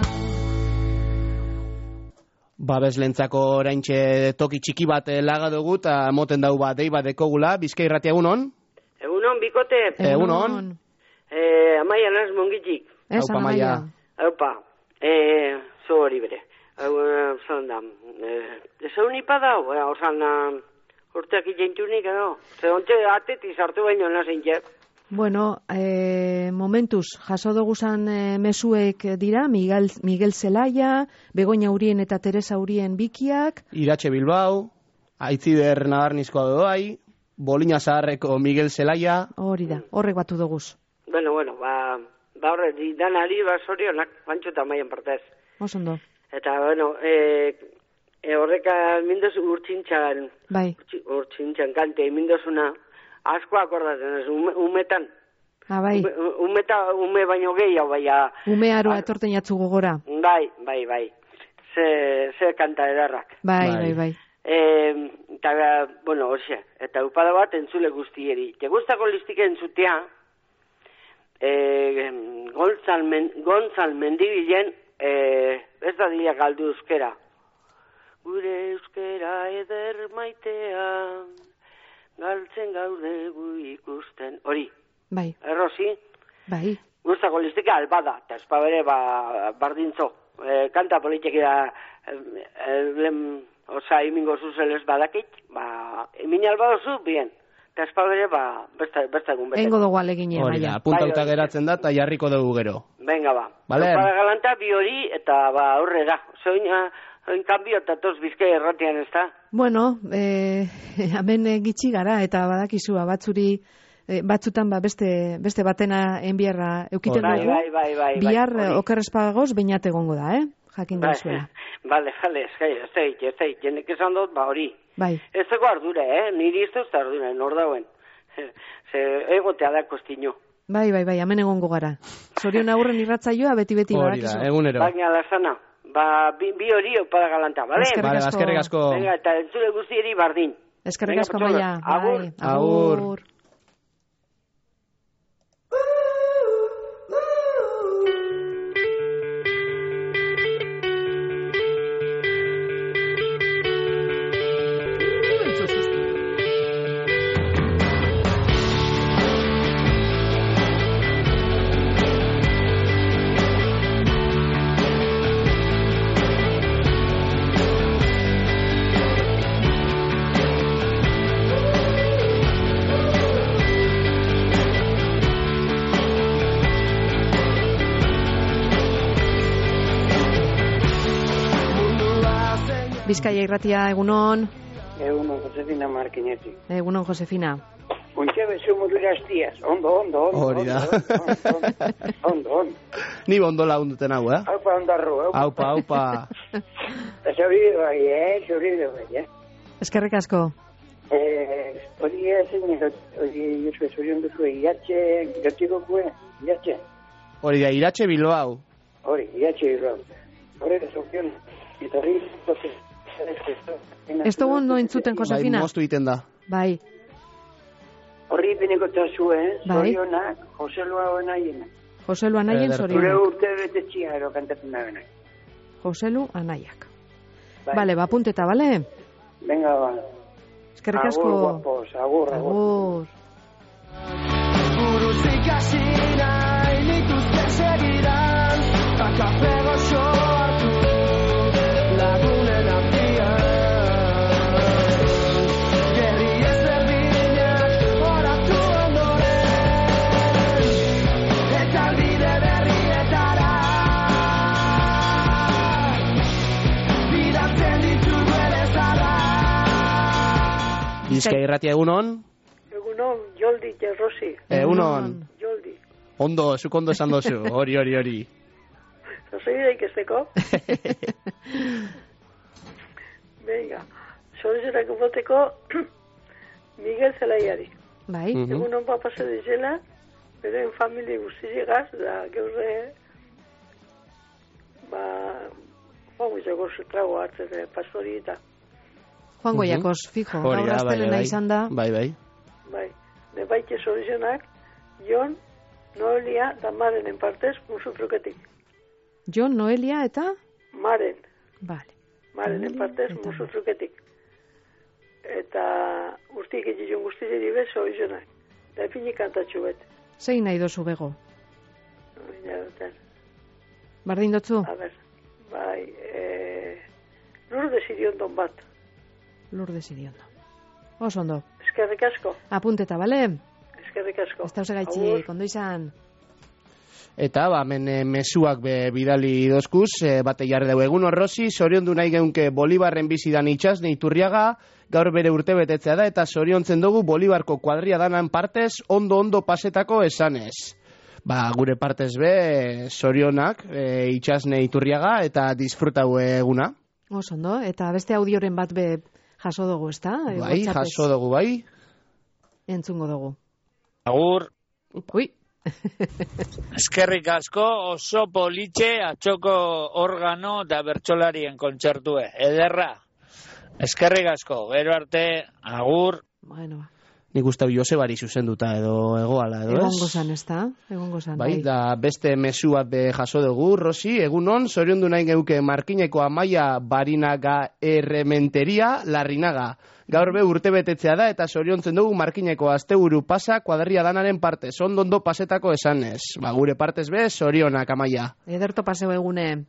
Babeslentzako oraintxe toki txiki bat laga dugu eta moten dau bat dei bat dekogula. Bizkai irratia egunon? Egunon, bikote. Egunon. Eh, amaia naz mongitik. Aupa, Amaia. Aupa. Eh, zo hori bere. Hau, zan da. Eh, Ezau nipa dau, orzan, urteak itxentunik edo. Ze ontxe atetiz hartu baino nazen jep. Bueno, eh, momentuz, jaso duguzan eh, mezuek dira, Miguel, Miguel Zelaya, Begoña Urien eta Teresa Urien bikiak. Iratxe Bilbao, Aitziber Nabarnizkoa bebai, Bolina Zaharreko Miguel Zelaya. Hori da, horrek batu duguz. Bueno, bueno, ba, ba horre, danari, ba, sorionak, Pantxo eta Maian partez. Osondo. Eta, bueno, e, e, horreka mindoz urtsintxan, bai. urtsintxan kante, mindozuna, asko akordatzen ez, ume, umetan. Ah, bai. Ume, umeta, ume baino gehiago, baina... Ume aroa etorten jatzu gogora. Bai, bai, bai. Ze, ze kanta edarrak. Bai, bai, bai. E, eta, bueno, hoxe, eta upada bat entzule guztieri. Te gustako listik entzutea, e, Gontzal, men, Gontzal mendibilen, e, ez da dira galdu euskera. Gure euskera eder maitea... galtzen gaude gu ikusten, hori. Bai. Errosi? Bai. Gustako listika albada, eta espabere ba, bardintzo. E, kanta politiki da, e, e, lem, oza, imingo zuzelez badakit, ba, imin albadozu, bien. Eta espabere, ba, besta, besta egun beteko. Engo dugu alegin emaia. Hori da, puntauta geratzen da, eta jarriko dugu gero. Venga, ba. Vale. Para galanta, bi hori, eta ba, aurrera. Zoina... En cambio, tatoz Bizkai erratian ez da? Bueno, eh, hemen gitxi gara, eta badakizua batzuri, eh, batzutan ba beste, beste batena enbiarra eukiten bai, dugu. Bai, bai, bai, bihar bai, okerrezpagagoz bainat egongo da, eh? Jakin bai, dauzuela. Bale, bale, ez gai, ez gai, ez gai, jenek esan dut, ba hori. Bai. Ez dago ardura, eh? Niri ez dut ardura, nor dauen. Ze egotea da kostino. Bai, bai, bai, hemen egongo gara. Zorion aurren irratzaioa beti-beti badakizu. Hori da, egunero. Baina lasana. Ba, bi, bi hori opada galanta, bale? Eskerrik asko. Eskerrik asko. Venga, eta entzule guztieri bardin. Eskerrik asko, Maia. Agur. Bai, agur. Agur. Bizkaia irratia, egunon. Egunon, Josefina Markinetik. Egunon, Josefina. Untxe bezu mudura estiaz. Ondo, ondo, ondo. Hori da. Ondo, ondo. Ni ondo lagunduten hau, eh? Haupa ondarru, haupa. Haupa, haupa. Eta zauride bai, eh? Zauride bai, eh? Eskerrik asko. Eh, hori ezin, hori juzue, zorion duzue, iratxe, gertiko kue, iratxe. Hori da, Iratxe Bilbao. Hori, iratxe Bilbao. Hori da, zaukion, eta hori, ez dugu ondo entzuten, Josefina. Bai, moztu egiten da. Bai. Horri pineko tazue, eh? Bai. Zorionak, Joselua honaien. Joselu Anaien Zure zorionak. urte betetxia ero kantatzen da benak. Joselu Anaiak. Bai. Bale, ba, punteta, bale? Venga, ba. Eskerrik asko. Agur, guapos, agur, agur. Agur. Buruzik hasi nahi nituzte segidan, ta kafe goxo hartu lagunen artean. Gerri ezberdinak oratu ondoren, eta albide berrietara bidatzen ditugu ere zara. Bizkaia irratia, egunon. Egunon, Joldi, Jerrosi. Egunon. Joldi. Ondo, zuk ondo esan dozu. Hori, hori, hori. Zozei ikesteko? Venga, solucionak boteko Miguel Zelaiari. Bai. Egunon papase dizela, beren familie guztiegaz, da geurre, ba, joan guztiago trago hartzen eh, pastori eta. Juan Goiakos, fijo. Hori Gaur da, bai, astelena bai. izan da. Bai, bai. Bai, ne baite soluzionak, Jon, Noelia eta Marenen partez, musu truketik. Jon, Noelia eta? Maren. Vale. Marenen partez, musu truketik. Eta urtik egin guztize dibe soluzionak. Da epini kantatxu bet. Zein nahi dozu bego? Ja, duten. Bardin dotzu? A ber, bai, e, Lourdes Iriondon bat. Lourdes Iriondo. Oso ondo. Eskerrik asko. Apunteta, bale? Eskerrik asko. Ez dauze gaitxik, ondo izan. Eta, ba, men e, mezuak be, bidali dozkuz, e, bate jarri dugu. Egun horrozi, zoriondu nahi geunke Bolibarren bizidan itxasne Iturriaga, gaur bere urte betetzea da, eta zoriontzen dugu Bolibarko kuadria danan partez, ondo-ondo pasetako esanez. Ba, gure partez be, zorionak, e, itxasne Iturriaga, eta disfrutau eguna. Oso ondo, eta beste audioren bat be jaso dugu, ezta? E, Bai, WhatsAppez jaso dugu, bai. Entzungo dugu. Agur. Ui. Eskerrik asko, oso politxe atxoko organo da bertsolarien kontzertue. Ederra. Eskerrik asko, gero arte, agur. Bueno, Nik uste Josebari zuzenduta edo egoala edo, ez? egongo zan, ezta? Egongo zan, Bai, da beste mezu bat be jaso dugu, Rosi, egunon, zoriondu nahi geuke Markineko Amaia Barinaga Errementeria Larrinaga. Gaur be urte betetzea da eta zoriontzen dugu Markineko asteburu pasa kuadria danaren partez, ondo-ondo pasetako esanez. Ba, gure partez be, zorionak Amaia. Ederto paseo egune.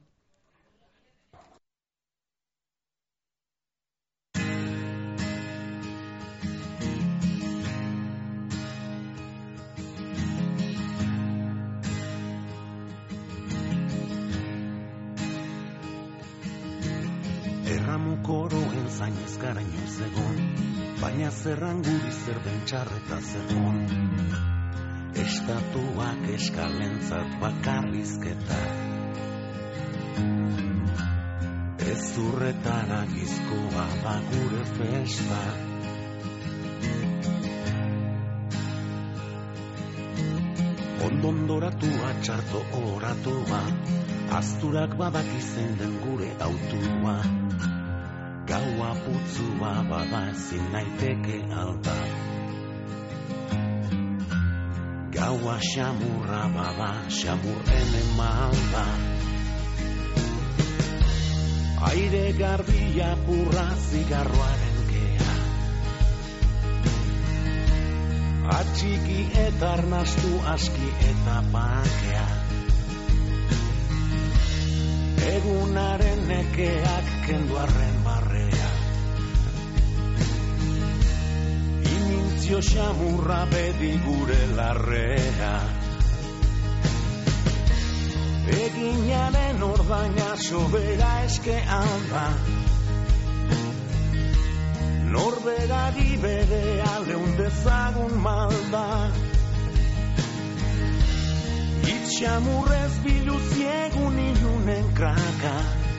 Erramukoroen zain ezkaraino zegon, baina zerran guri zer den txarreta zegon. Estatuak eskalentzat bakarrizketa, ez urretara gizkoa da gure festa. Ondondoratua txarto oratua, azturak badakizen den gure autua. Gaua putzua bada ezin naiteke alda. Gaua xamurra bada, xamurren emalda. Aire garbia purra zigarroaren kea. Atxiki eta arnastu aski eta bakea. Egunaren nekeak kendu arren barrea. Imintzio xamurra bedi gure larrea. Eginaren ordaina sobera eske alda. Adi bere aldeun dezagun malda. Itxamurrez biluziegun ilunen kraka.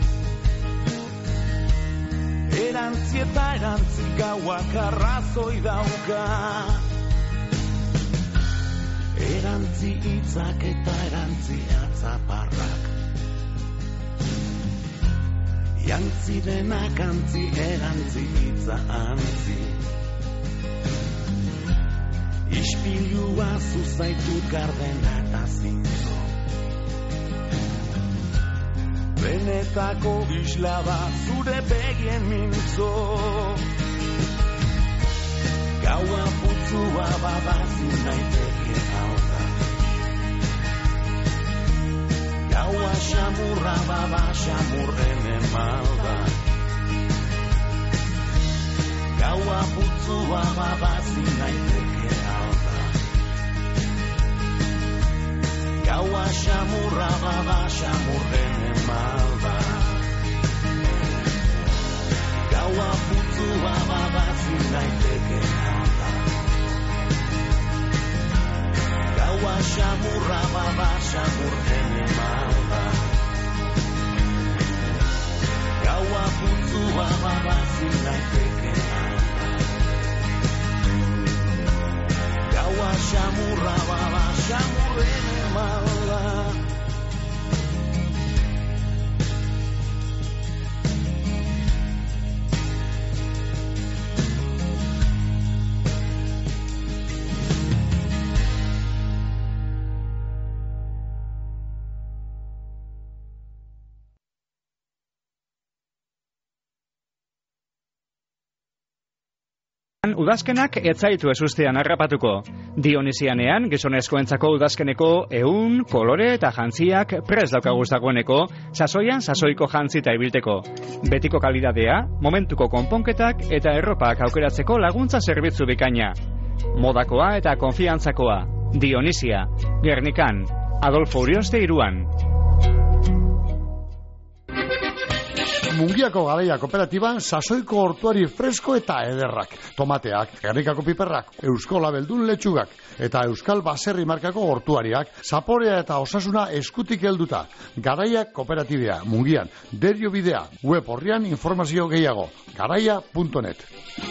Erantzi eta erantzi gauak arrazoi dauka. Erantzi hitzak eta erantzi atzaparrak. Jantzi denak antzi, erantzi hitza antzi. Ispilua zuzaitut gardena eta zintzo. Benetako isla da zure begien mintzo. Gaua putzua babazi naiteke alda. Gaua xamurra baba xamurren emalda. Gaua putzua babazi naiteke alda. Gaua xamurra baba xamurren emalda. Gaua putzua babazi naiteke alda. Gaua xamurra baba xamurren emalda. Gaua putzua babazi naiteke alda. Gaua xamurra baba xamurren emalda. Udazkenak etzaitu ezustean harrapatuko. Dionisianean, gizonezkoentzako udazkeneko ehun, kolore eta jantziak prest daukaguz dagoeneko, sasoian sasoiko jantzita ibilteko. Betiko kalidadea, momentuko konponketak eta erropak aukeratzeko laguntza zerbitzu bikaina. Modakoa eta konfiantzakoa. Dionisia, Gernikan, Adolfo Urioste iruan. Mungiako Garaia Kooperatiban sasoiko hortuari fresko eta ederrak. Tomateak, Gernikako piperrak, Eusko Labeldun letxugak eta Euskal Baserri markako hortuariak, zaporea eta osasuna eskutik helduta. Garaia Kooperatibea, Mungian, Derio bidea, web horrian informazio gehiago. garaia punto net.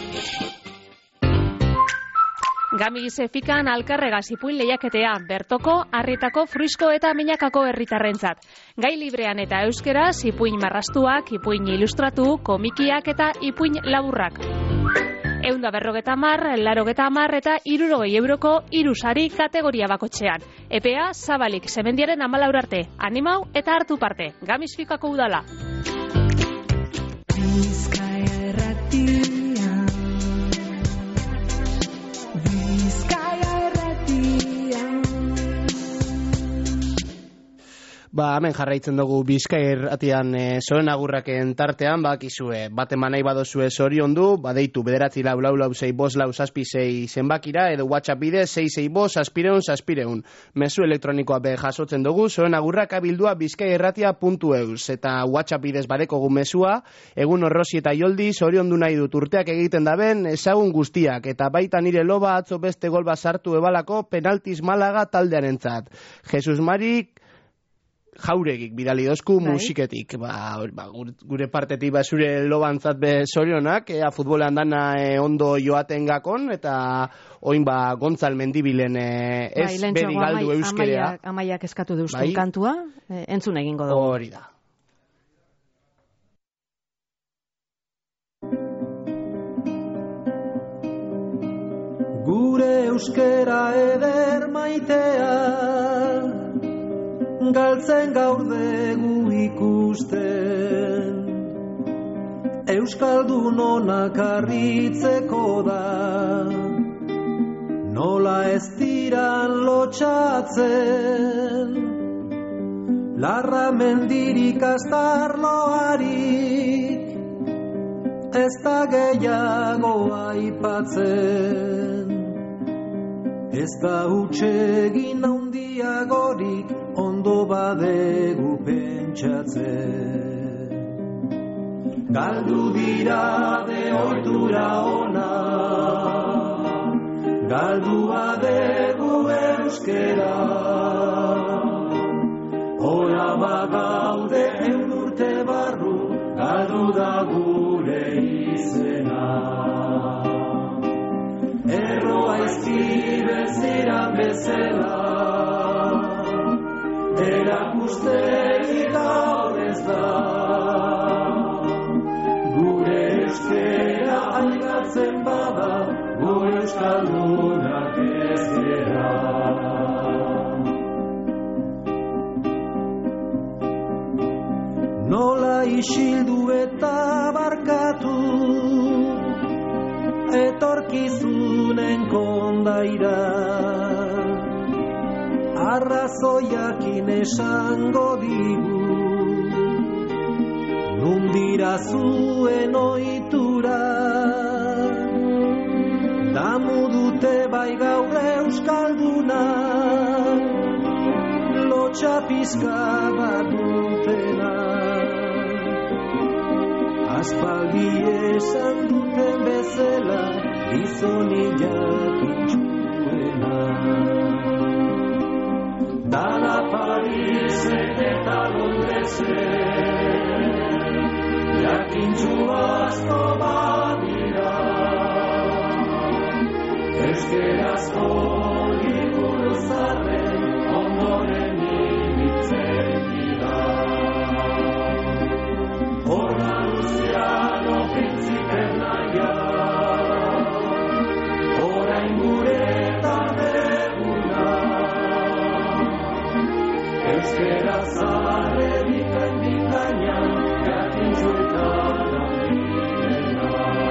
Gamigize fikan alkarregaz ipuin lehiaketea, bertoko, harritako, fruisko eta minakako herritarrentzat. Gai librean eta euskeraz, ipuin marrastuak, ipuin ilustratu, komikiak eta ipuin laburrak. Eunda berrogeta mar, larogeta mar eta irurogei euroko irusari kategoria bakotxean. Epea, zabalik, semendiaren amalaur arte, animau eta hartu parte. Gamiz fikako udala. Bizkaia erratia. Ba, hemen jarraitzen dugu Bizkaia atian e, zoren agurraken tartean, bakizue, baten manai badozue zorion du, badeitu bederatzi lau lau lau zei bos lau zazpi zei zenbakira, edo WhatsApp bide zei zei bos zazpireun zazpireun. Mezu elektronikoa be jasotzen dugu, zoren agurrak abildua bizkaierratia puntu eus, eta WhatsApp bidez badekogu mezua, egun horrosi eta joldi, zorion du nahi dut urteak egiten daben, ezagun guztiak, eta baita nire loba atzo beste golba sartu ebalako penaltiz Malaga taldearentzat. Jesus Marik, jauregik bidali dozku musiketik, ba, ba, gure partetik ba, zure lobantzat be zorionak, ea futbolean dana e, ondo joaten gakon, eta oin ba Gontzal Mendibilen e, ez bai, beri galdu amai, euskerea. Amaiak, amaiak eskatu duzten bai? Kantua, e, entzun egingo dugu. Hori da. Gure euskera eder maitea galtzen gaurdegu ikusten, euskaldun onak harritzeko da, nola ez diran lotxatzen, larra mendirik astarloarik, ez da gehiago aipatzen, ez da utxegin handiagorik, ondo badegu pentsatzen. Galdu dira de ohitura ona, galdua degu euskera. Hora bagaude eururte barru, galdu da gure izena. Erroa izkibez dira bezala, erakustegi gaur ez da. Gure euskera aigatzen bada, gure euskaldunak ez gera. Nola isildu eta barkatu, etorkizunen kondaira. Arrazoiakin esango digu, nundira zuen oitura. Damu dute bai gaur euskalduna, lotxa pizka bat dutena. Aspaldi esan duten bezala, gizoni jakintxuena. Dana Parisen eta Londresen, jakintxu asko badira. Euskerazko liburu zarren, ondoren ibiltzen dira. Horra Luciano Printzipet naia, orain gure tardeguna. Euskera zare bikain bikainan, jakintxu eta gambirena.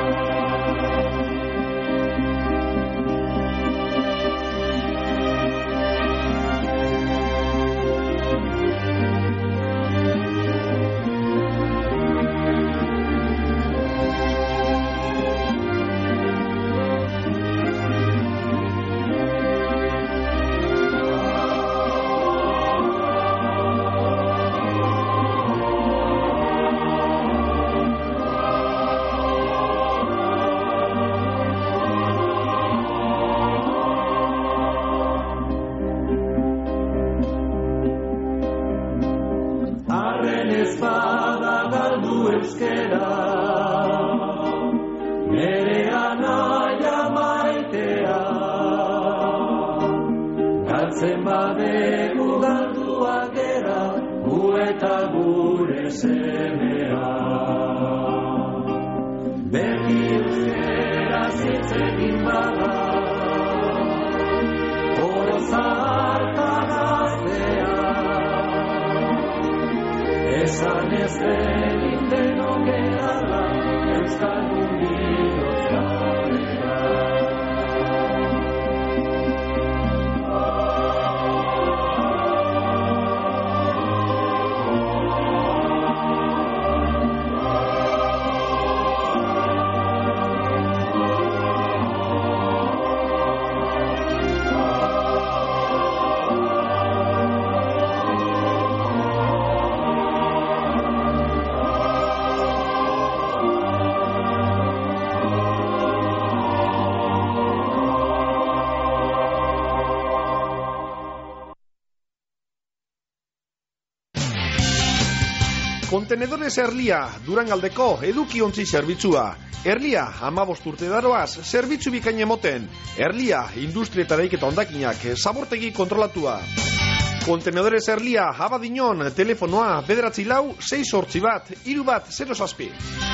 Kontenedores Erlia, Durangaldeko edukiontzi zerbitzua. Erlia, hamabost urte daroaz, zerbitzu bikain emoten. Erlia, industria eta eraiketa hondakinak, zabortegi kontrolatua. Kontenedores Erlia, Abadiñon, telefonoa, bederatzi lau, sei sortzi bat, hiru bat, zero zazpi.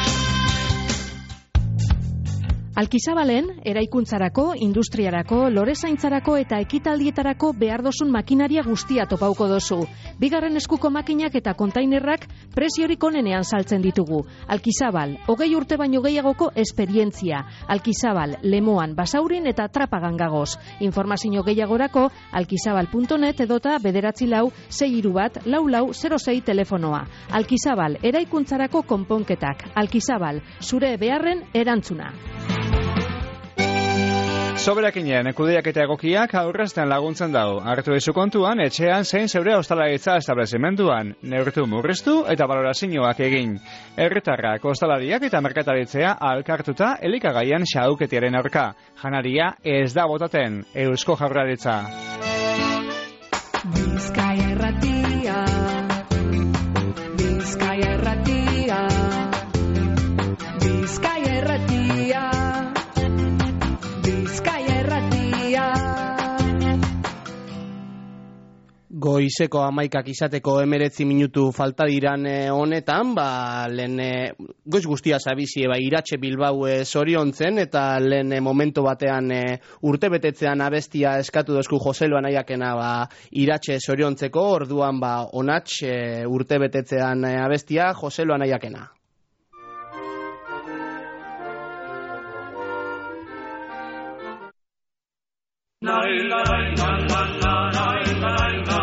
Alkizabalen, eraikuntzarako, industriarako, lorezaintzarako eta ekitaldietarako behar dozun makinaria guztia topauko dozu. Bigarren eskuko makinak eta kontainerrak preziorik onenean saltzen ditugu. Alkizabal, hogei urte baino gehiagoko esperientzia. Alkizabal, Lemoan, Basaurin eta Trapagan gagoz. Informazio gehiagorako, alkizabal puntu net edota bederatzi lau, sei hiru bat, lau lau, zero sei telefonoa. Alkizabal, eraikuntzarako konponketak. Alkizabal, zure beharren erantzuna. Soberakinen kudeaketa egokiak aurrezten laguntzen dau. Hartu ezu kontuan, etxean zein zeure ostalaritza establezimenduan, neurtu murriztu eta valorazioak egin. Herritarrak, ostalariak eta merkataritzea alkartuta elikagaien xauketiaren aurka. Janaria ez da botaten, Eusko Jaurlaritza. Bizkaia erratia, Bizkaia erratia, Bizkaia erratia, Bizkaia erratia. Goizeko amaikak izateko emeretzi minutu falta diran honetan, ba, lehen e, goiz guztia zabizie, ba, Iratxe Bilbao e, zoriontzen, eta lehen e, momentu batean e, urte betetzean abestia eskatu dozku Joselu Anaiakena ba, Iratxe zoriontzeko, orduan ba, onatx e, urte betetzean e, abestia Joselu Anaiakena. Lai, lai, la, la, la, lai, lai, la.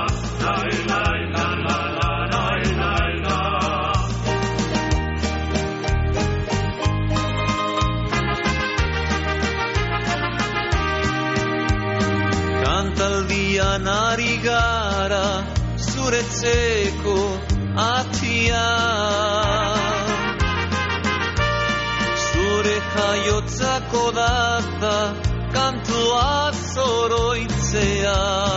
Kantaldian ari gara zuretzeko atia, zure jaiotzako data kantua zoroitzea.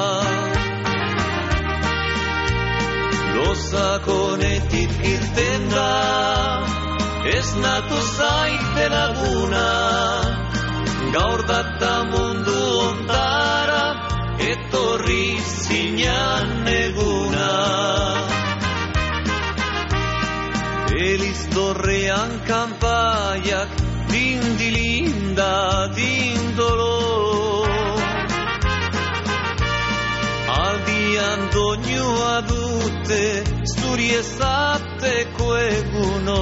Lozakonetik irten da, ez natu zaite laguna, gaur data mundu ondara, etorri zinan eguna. Eliztorrean kanpaiak, dindilinda dindolo, aldian doinua dute zuri ezateko eguno.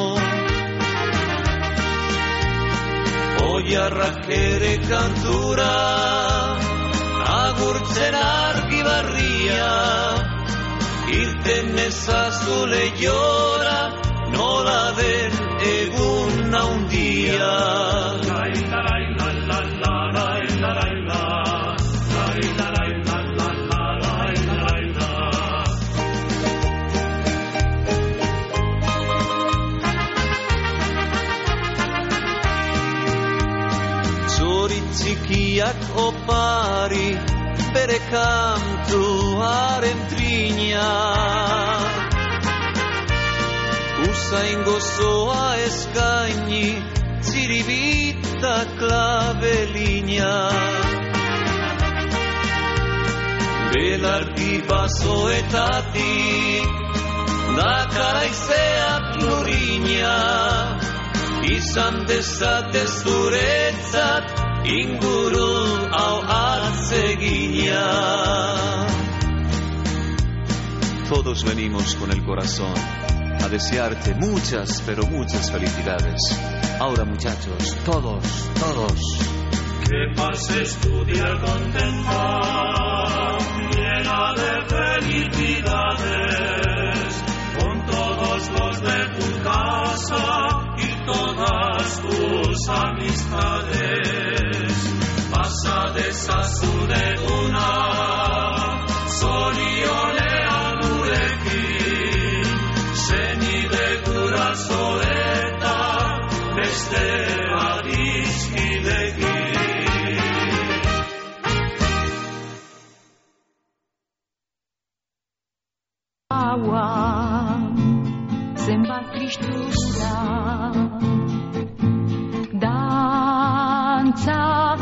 Oiarrak ere kantura, agurtzen argi barria, irten ezazu lehiora, nola den egun haundia. Lai, lai, la, la, la, lai, la, lai, la. Lai, la, lai, la, la, la, lai, la, lai, la. Zoritzikiak opari, bere kantuaren trina, usain gozoa eskaini, ziribita klabelina. Belardi basoetatik, dakaraizeak lurina, izan dezatez zuretzat, inguru hau atzegina. Todos venimos con el corazón a desearte muchas, pero muchas felicidades. Ahora, muchachos, todos, todos. Que pases tu día contenta, llena de felicidades, con todos los de tu casa y todas tus amistades. Pasa de sasudeguna, zorionean gurekin, guraso eta beste adizkidekin. Aua, zenbat tristura, dantza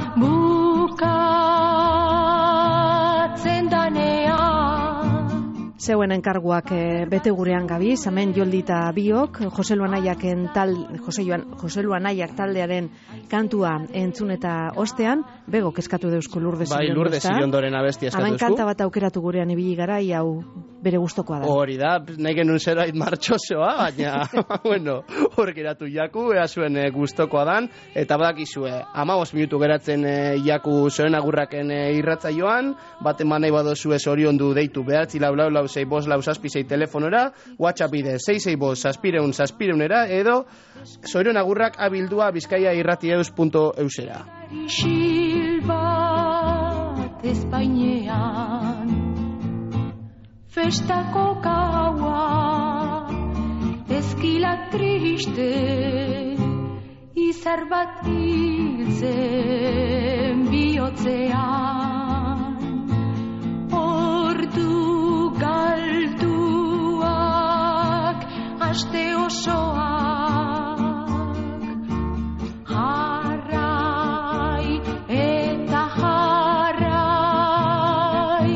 bukatzen danean. Zeuen enkarguak e, bete gurean gabiz, hemen Joldita biok, Joselu Anaiaken tal, Joselu Anaiak taldearen kantua entzun eta ostean, bego eskatu deusku Lurde Zillondo. Bai, Lurde Zillondoren abestia eskatu deusku. Hemen kanta bat aukeratu gurean ibili gara, hau bere gustokoa da. Hori da, nahi genuen zerbait martxosoa, baina, bueno, hor geratu jaku, ea zuen e, gustokoa dan, eta badakizue, hamabost minutu geratzen e, jaku zoren agurraken e, irratzaioan, bat eman nahi badozue zoriondu deitu behatzi lau lau lau sei bost lau zazpi sei telefonora, WhatsApp bide sei sei bost zazpireun zazpireunera, edo zorion agurrak abildua bizkaia irratieus punto eusera. Isil bat Espainean, festako gaua, ezkila triste, izar bat hiltzen bihotzean. Ordu galduak, aste osoak, jarrai eta jarrai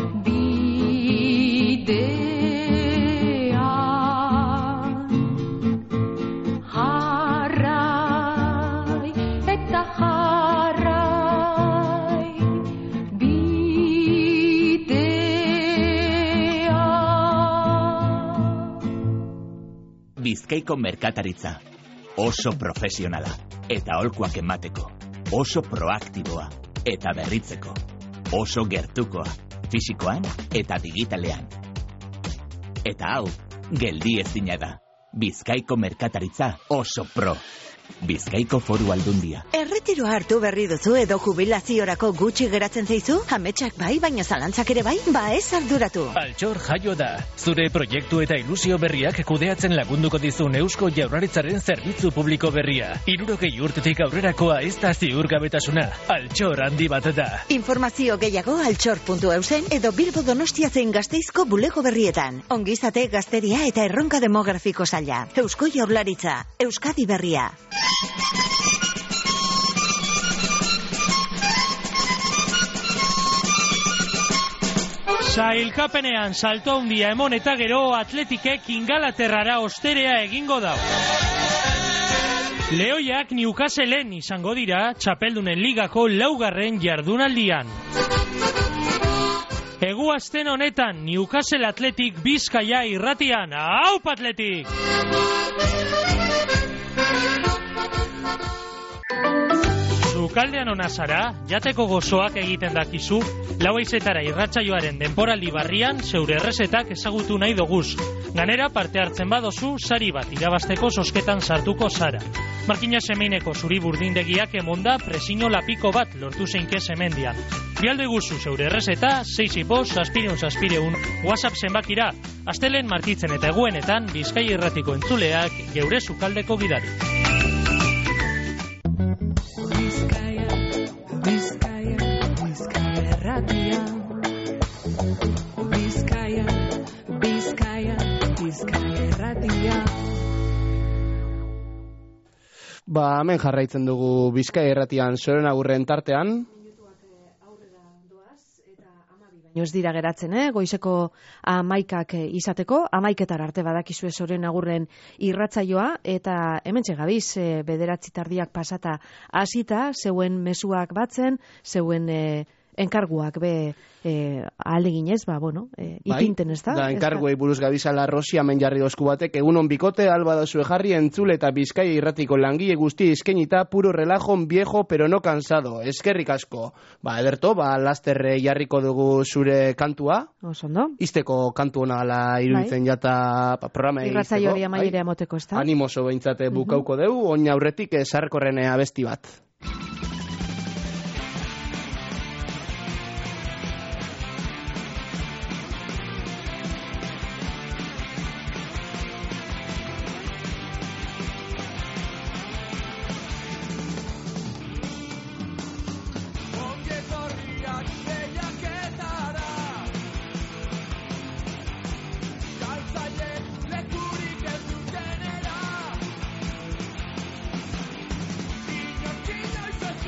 bidean. Jarrai eta jarrai bidean. Bizkaiko merkataritza, oso profesionala, eta aholkuak emateko, oso proaktiboa, eta berritzeko, oso gertukoa, fisikoan eta digitalean. Eta hau, geldi ezina da, Bizkaiko merkataritza oso pro. Bizkaiko Foru Aldundia. Erretiroa hartu berri duzu edo jubilaziorako gutxi geratzen zaizu? Ametsak bai, baina zalantzak ere bai? Ba ez arduratu. Altxor jaio da. Zure proiektu eta ilusio berriak kudeatzen lagunduko dizun Eusko Jaurlaritzaren zerbitzu publiko berria. Hirurogei urtetik aurrerakoa ez da ziurgabetasuna. Altxor handi bat da. Informazio gehiago altxor puntu eusen edo Bilbo Donostia zein Gasteizko bulego berrietan. Ongizate, gazteria eta erronka demografiko saila. Eusko Jaurlaritza. Euskadi berria. Sailkapenean salto handia emon eta gero Atletikek Ingalaterrara osterea egingo da. Lehoiak Newcastleen izango dira txapeldunen ligako laugarren jardunaldian. Eguazten honetan Newcastle Atletik Bizkaia irratian. Aupa Atletik! Zukaldean ona zara, jateko gozoak egiten dakizu, lauaizetara irratsaioaren denporaldi barrian zeure errezetak ezagutu nahi doguz. Ganera parte hartzen badozu, sari bat irabasteko zozketan sartuko zara. Markina semeineko zuri burdindegiak emonda presino lapiko bat lortu zeinke semendian. Bialde guzu zeure errezeta, seis ipos, saspireun saspireun, WhatsApp zenbakira, astelen martitzen eta eguenetan Bizkaia irratiko entzuleak geure zukaldeko gidari. Bizkaia, Bizkaia erratia. Bizkaia, Bizkaia, Bizkaia erratia. Ba, hemen jarraitzen dugu Bizkaia irratian Soren Agurren tartean. Ez dira geratzen, eh? Goizeko amaikak izateko, amaiketar arte badakizue Soren Agurren irratzaioa, eta hementxe gabiz, e, bederatzi tardiak pasata hasita, zeuen mezuak batzen, zeuen e, enkarguak be e, ahaleginez, ba, bueno, e, itinten ez da? Da, enkarguei buruz gabizala Rosi hemen jarri dozku batek, egunon bikote, alba dozue jarri entzule eta Bizkaia irratiko langile guzti izkenita, puro relajon viejo, pero no cansado. Eskerrik asko. Ba, ederto, ba, lasterre jarriko dugu zure kantua. Osondo. Izteko kantu hona gala iruditzen bai. Jata pa, programa egiteko. Irratzaio hori amairea moteko, ez da? Animoso behintzate bukauko uh-huh. dugu, oin aurretik zarrekorren abesti bat. Lekurik ez dutenera, inork inoiz ez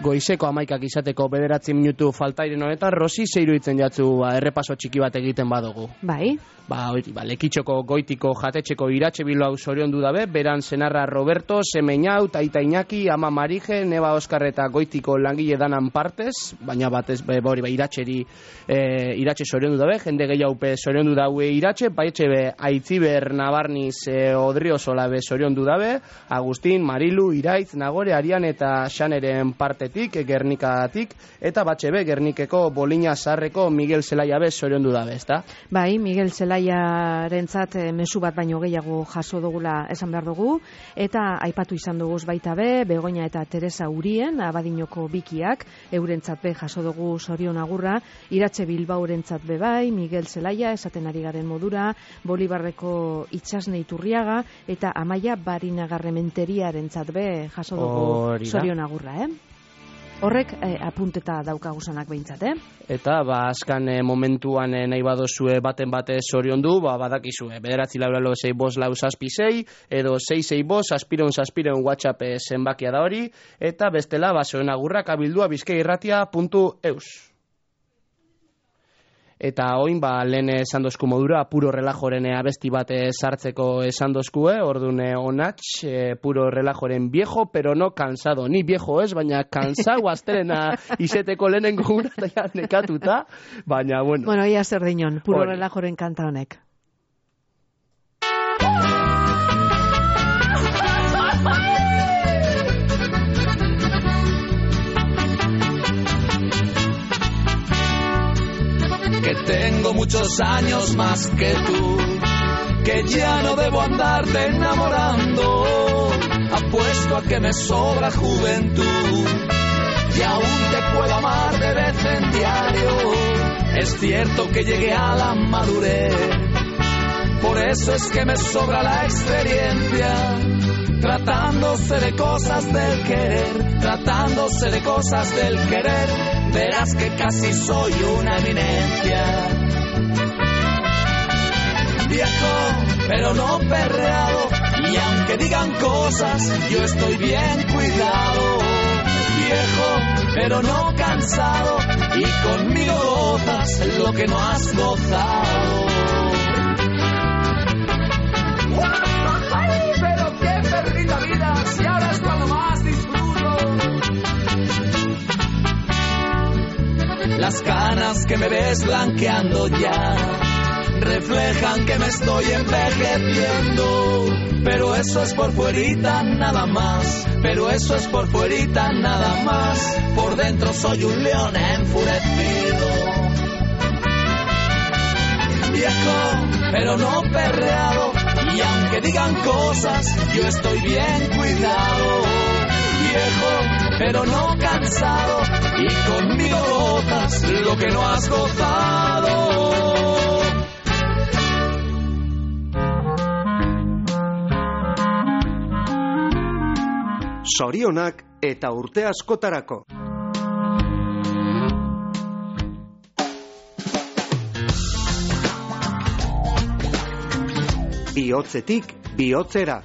goizeko amaikak izateko bederatzi minutu faltairen honetan, Rosi, zeiru itzen jatzu ba, errepaso txiki bat egiten badugu. Bai. Ba, hori, ba, lekitxoko goitiko jatetxeko iratxe bilo hau zoriondu dabe, beran senarra Roberto, Semeinau, Taita Iñaki, Ama Marije, Neba Oskar eta goitiko langile danan partez, baina batez, be, hori, ba, iratxeri, e, iratxe zoriondu dabe, jende gehiaupe zoriondu daue iratxe, baitxe be, Aitziber, Nabarniz, e, Odriozola be zoriondu dabe, Agustin, Marilu, Iraitz, Nagore, Arian eta Xaneren partetik, Gernikatik, eta batxe be, Gernikeko Bolina Zarreko Miguel Zelaia be zoriondu dabe, ezta? Bai, Miguel Zelaiarentzat e, mezu bat baino gehiago jaso dugula esan behar dugu, eta aipatu izan dugu baita be, Begoña eta Teresa Urien, Abadinoko bikiak, eurentzat be jaso dugu zorion agurra, Iratxe Bilbaurentzat be bai, Miguel Zelaia, esaten ari garen modura, Bolibarreko Itxasne Iturriaga, eta Amaia Barinagarrementeriarentzat be jaso dugu zorion agurra, eh? Horrek eh, apunteta daukagusanak behintzat, eh? Eta, ba, azkan eh, momentuan eh, nahi badozue baten bate zorion du, ba, badakizue, bederatzi laura lo zei bos lau zazpi zei, edo zei zei bos, aspiron zazpiron WhatsApp eh, zenbakia da hori, eta bestela, ba, zoen agurrak abildua bizkairratia puntu eus. Eta oin, ba, lehen esan dozku modura, puro relajoren abesti bat sartzeko esan dozku, eh? Orduan onatx, eh, puro relajoren viejo, pero no cansado. Ni viejo ez, baina cansau azterena izeteko lehenengo gura, eta nekatuta, baina, bueno. Bueno, ia zer dinon, puro Ori. Relajoren kanta honek. Que tengo muchos años más que tú, que ya no debo andarte enamorando, apuesto a que me sobra juventud y aún te puedo amar de vez en diario. Es cierto que llegué a la madurez, por eso es que me sobra la experiencia, tratándose de cosas del querer, tratándose de cosas del querer, verás que casi soy una eminencia. Viejo, pero no perreado, y aunque digan cosas, yo estoy bien cuidado. Viejo, pero no cansado, y conmigo gozas lo que no has gozado. ¡Ay, pero qué perdida vida! Si ahora es cuando más disfruto. Las canas que me ves blanqueando ya reflejan que me estoy envejeciendo, pero eso es por fuerita nada más, pero eso es por fuerita nada más, por dentro soy un león enfurecido. Viejo, pero no perreado, y aunque digan cosas, yo estoy bien cuidado. Viejo, pero no cansado, y conmigo gozas lo que no has gozado. Zorionak eta urte askotarako. Bihotzetik bihotzera.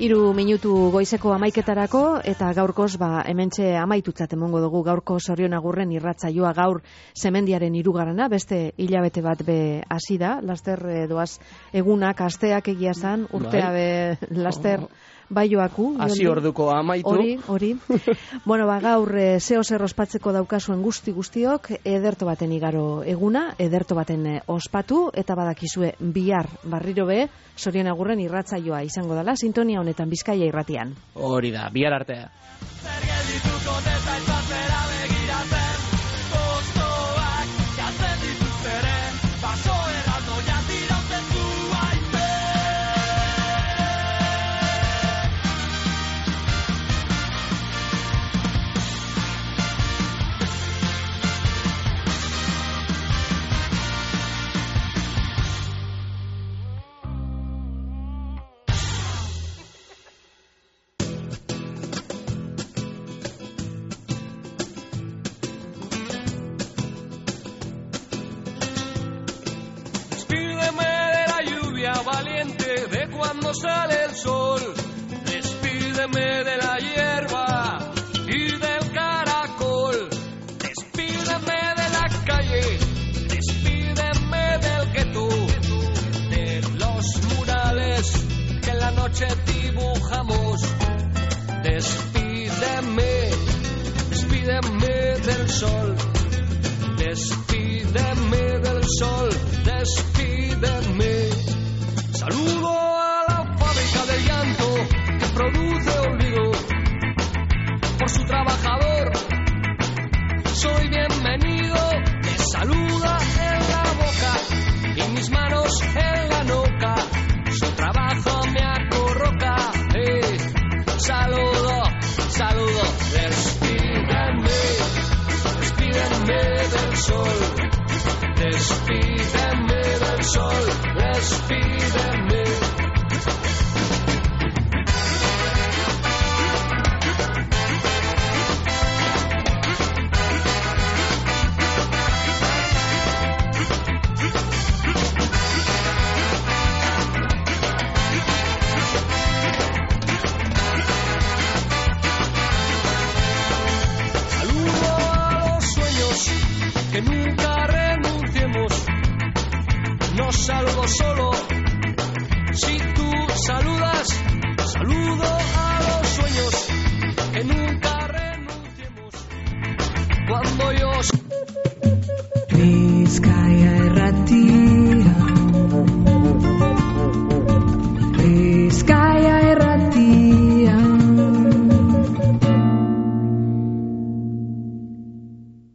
Hiru minutu goizeko amaiketarako eta gaurkoz ba hementxe amaitutzat emongo dugu gaurko Sorion Agurren irratsaioa. Gaur Semendiaren hirugarrena, beste hilabete bat be hasi da, laster eh, doaz egunak, asteak egia san, urtea be laster baioaku. Hasi orduko amaitu. Hori, hori. Bueno, ba gaur eh, zeo zer ospatzeko daukazuen guzti guztiok ederto baten igaro eguna, ederto baten eh, ospatu eta badakizue bihar barriro be Sorion Agurren irratsaioa izango dela sintonia honetan Bizkaia irratian. Hori da, bihar artea. Valiente de cuando sale el sol, despídeme de la hierba y del caracol, despídeme de la calle, despídeme del gueto, de los murales que en la noche dibujamos, despídeme, despídeme del sol, despídeme del sol, despídeme. Saludo a la fábrica del llanto que produce olvido por su trabajador. Soy bienvenido, me saluda en la boca y mis manos en la nuca. Su trabajo me acorroca. Eh, saludo, saludo, despídeme, despídeme del sol, despídeme del sol, despídeme. Que nunca renunciemos, no saludo solo, si tú saludas, saludo a los sueños, que nunca renunciemos, cuando yo...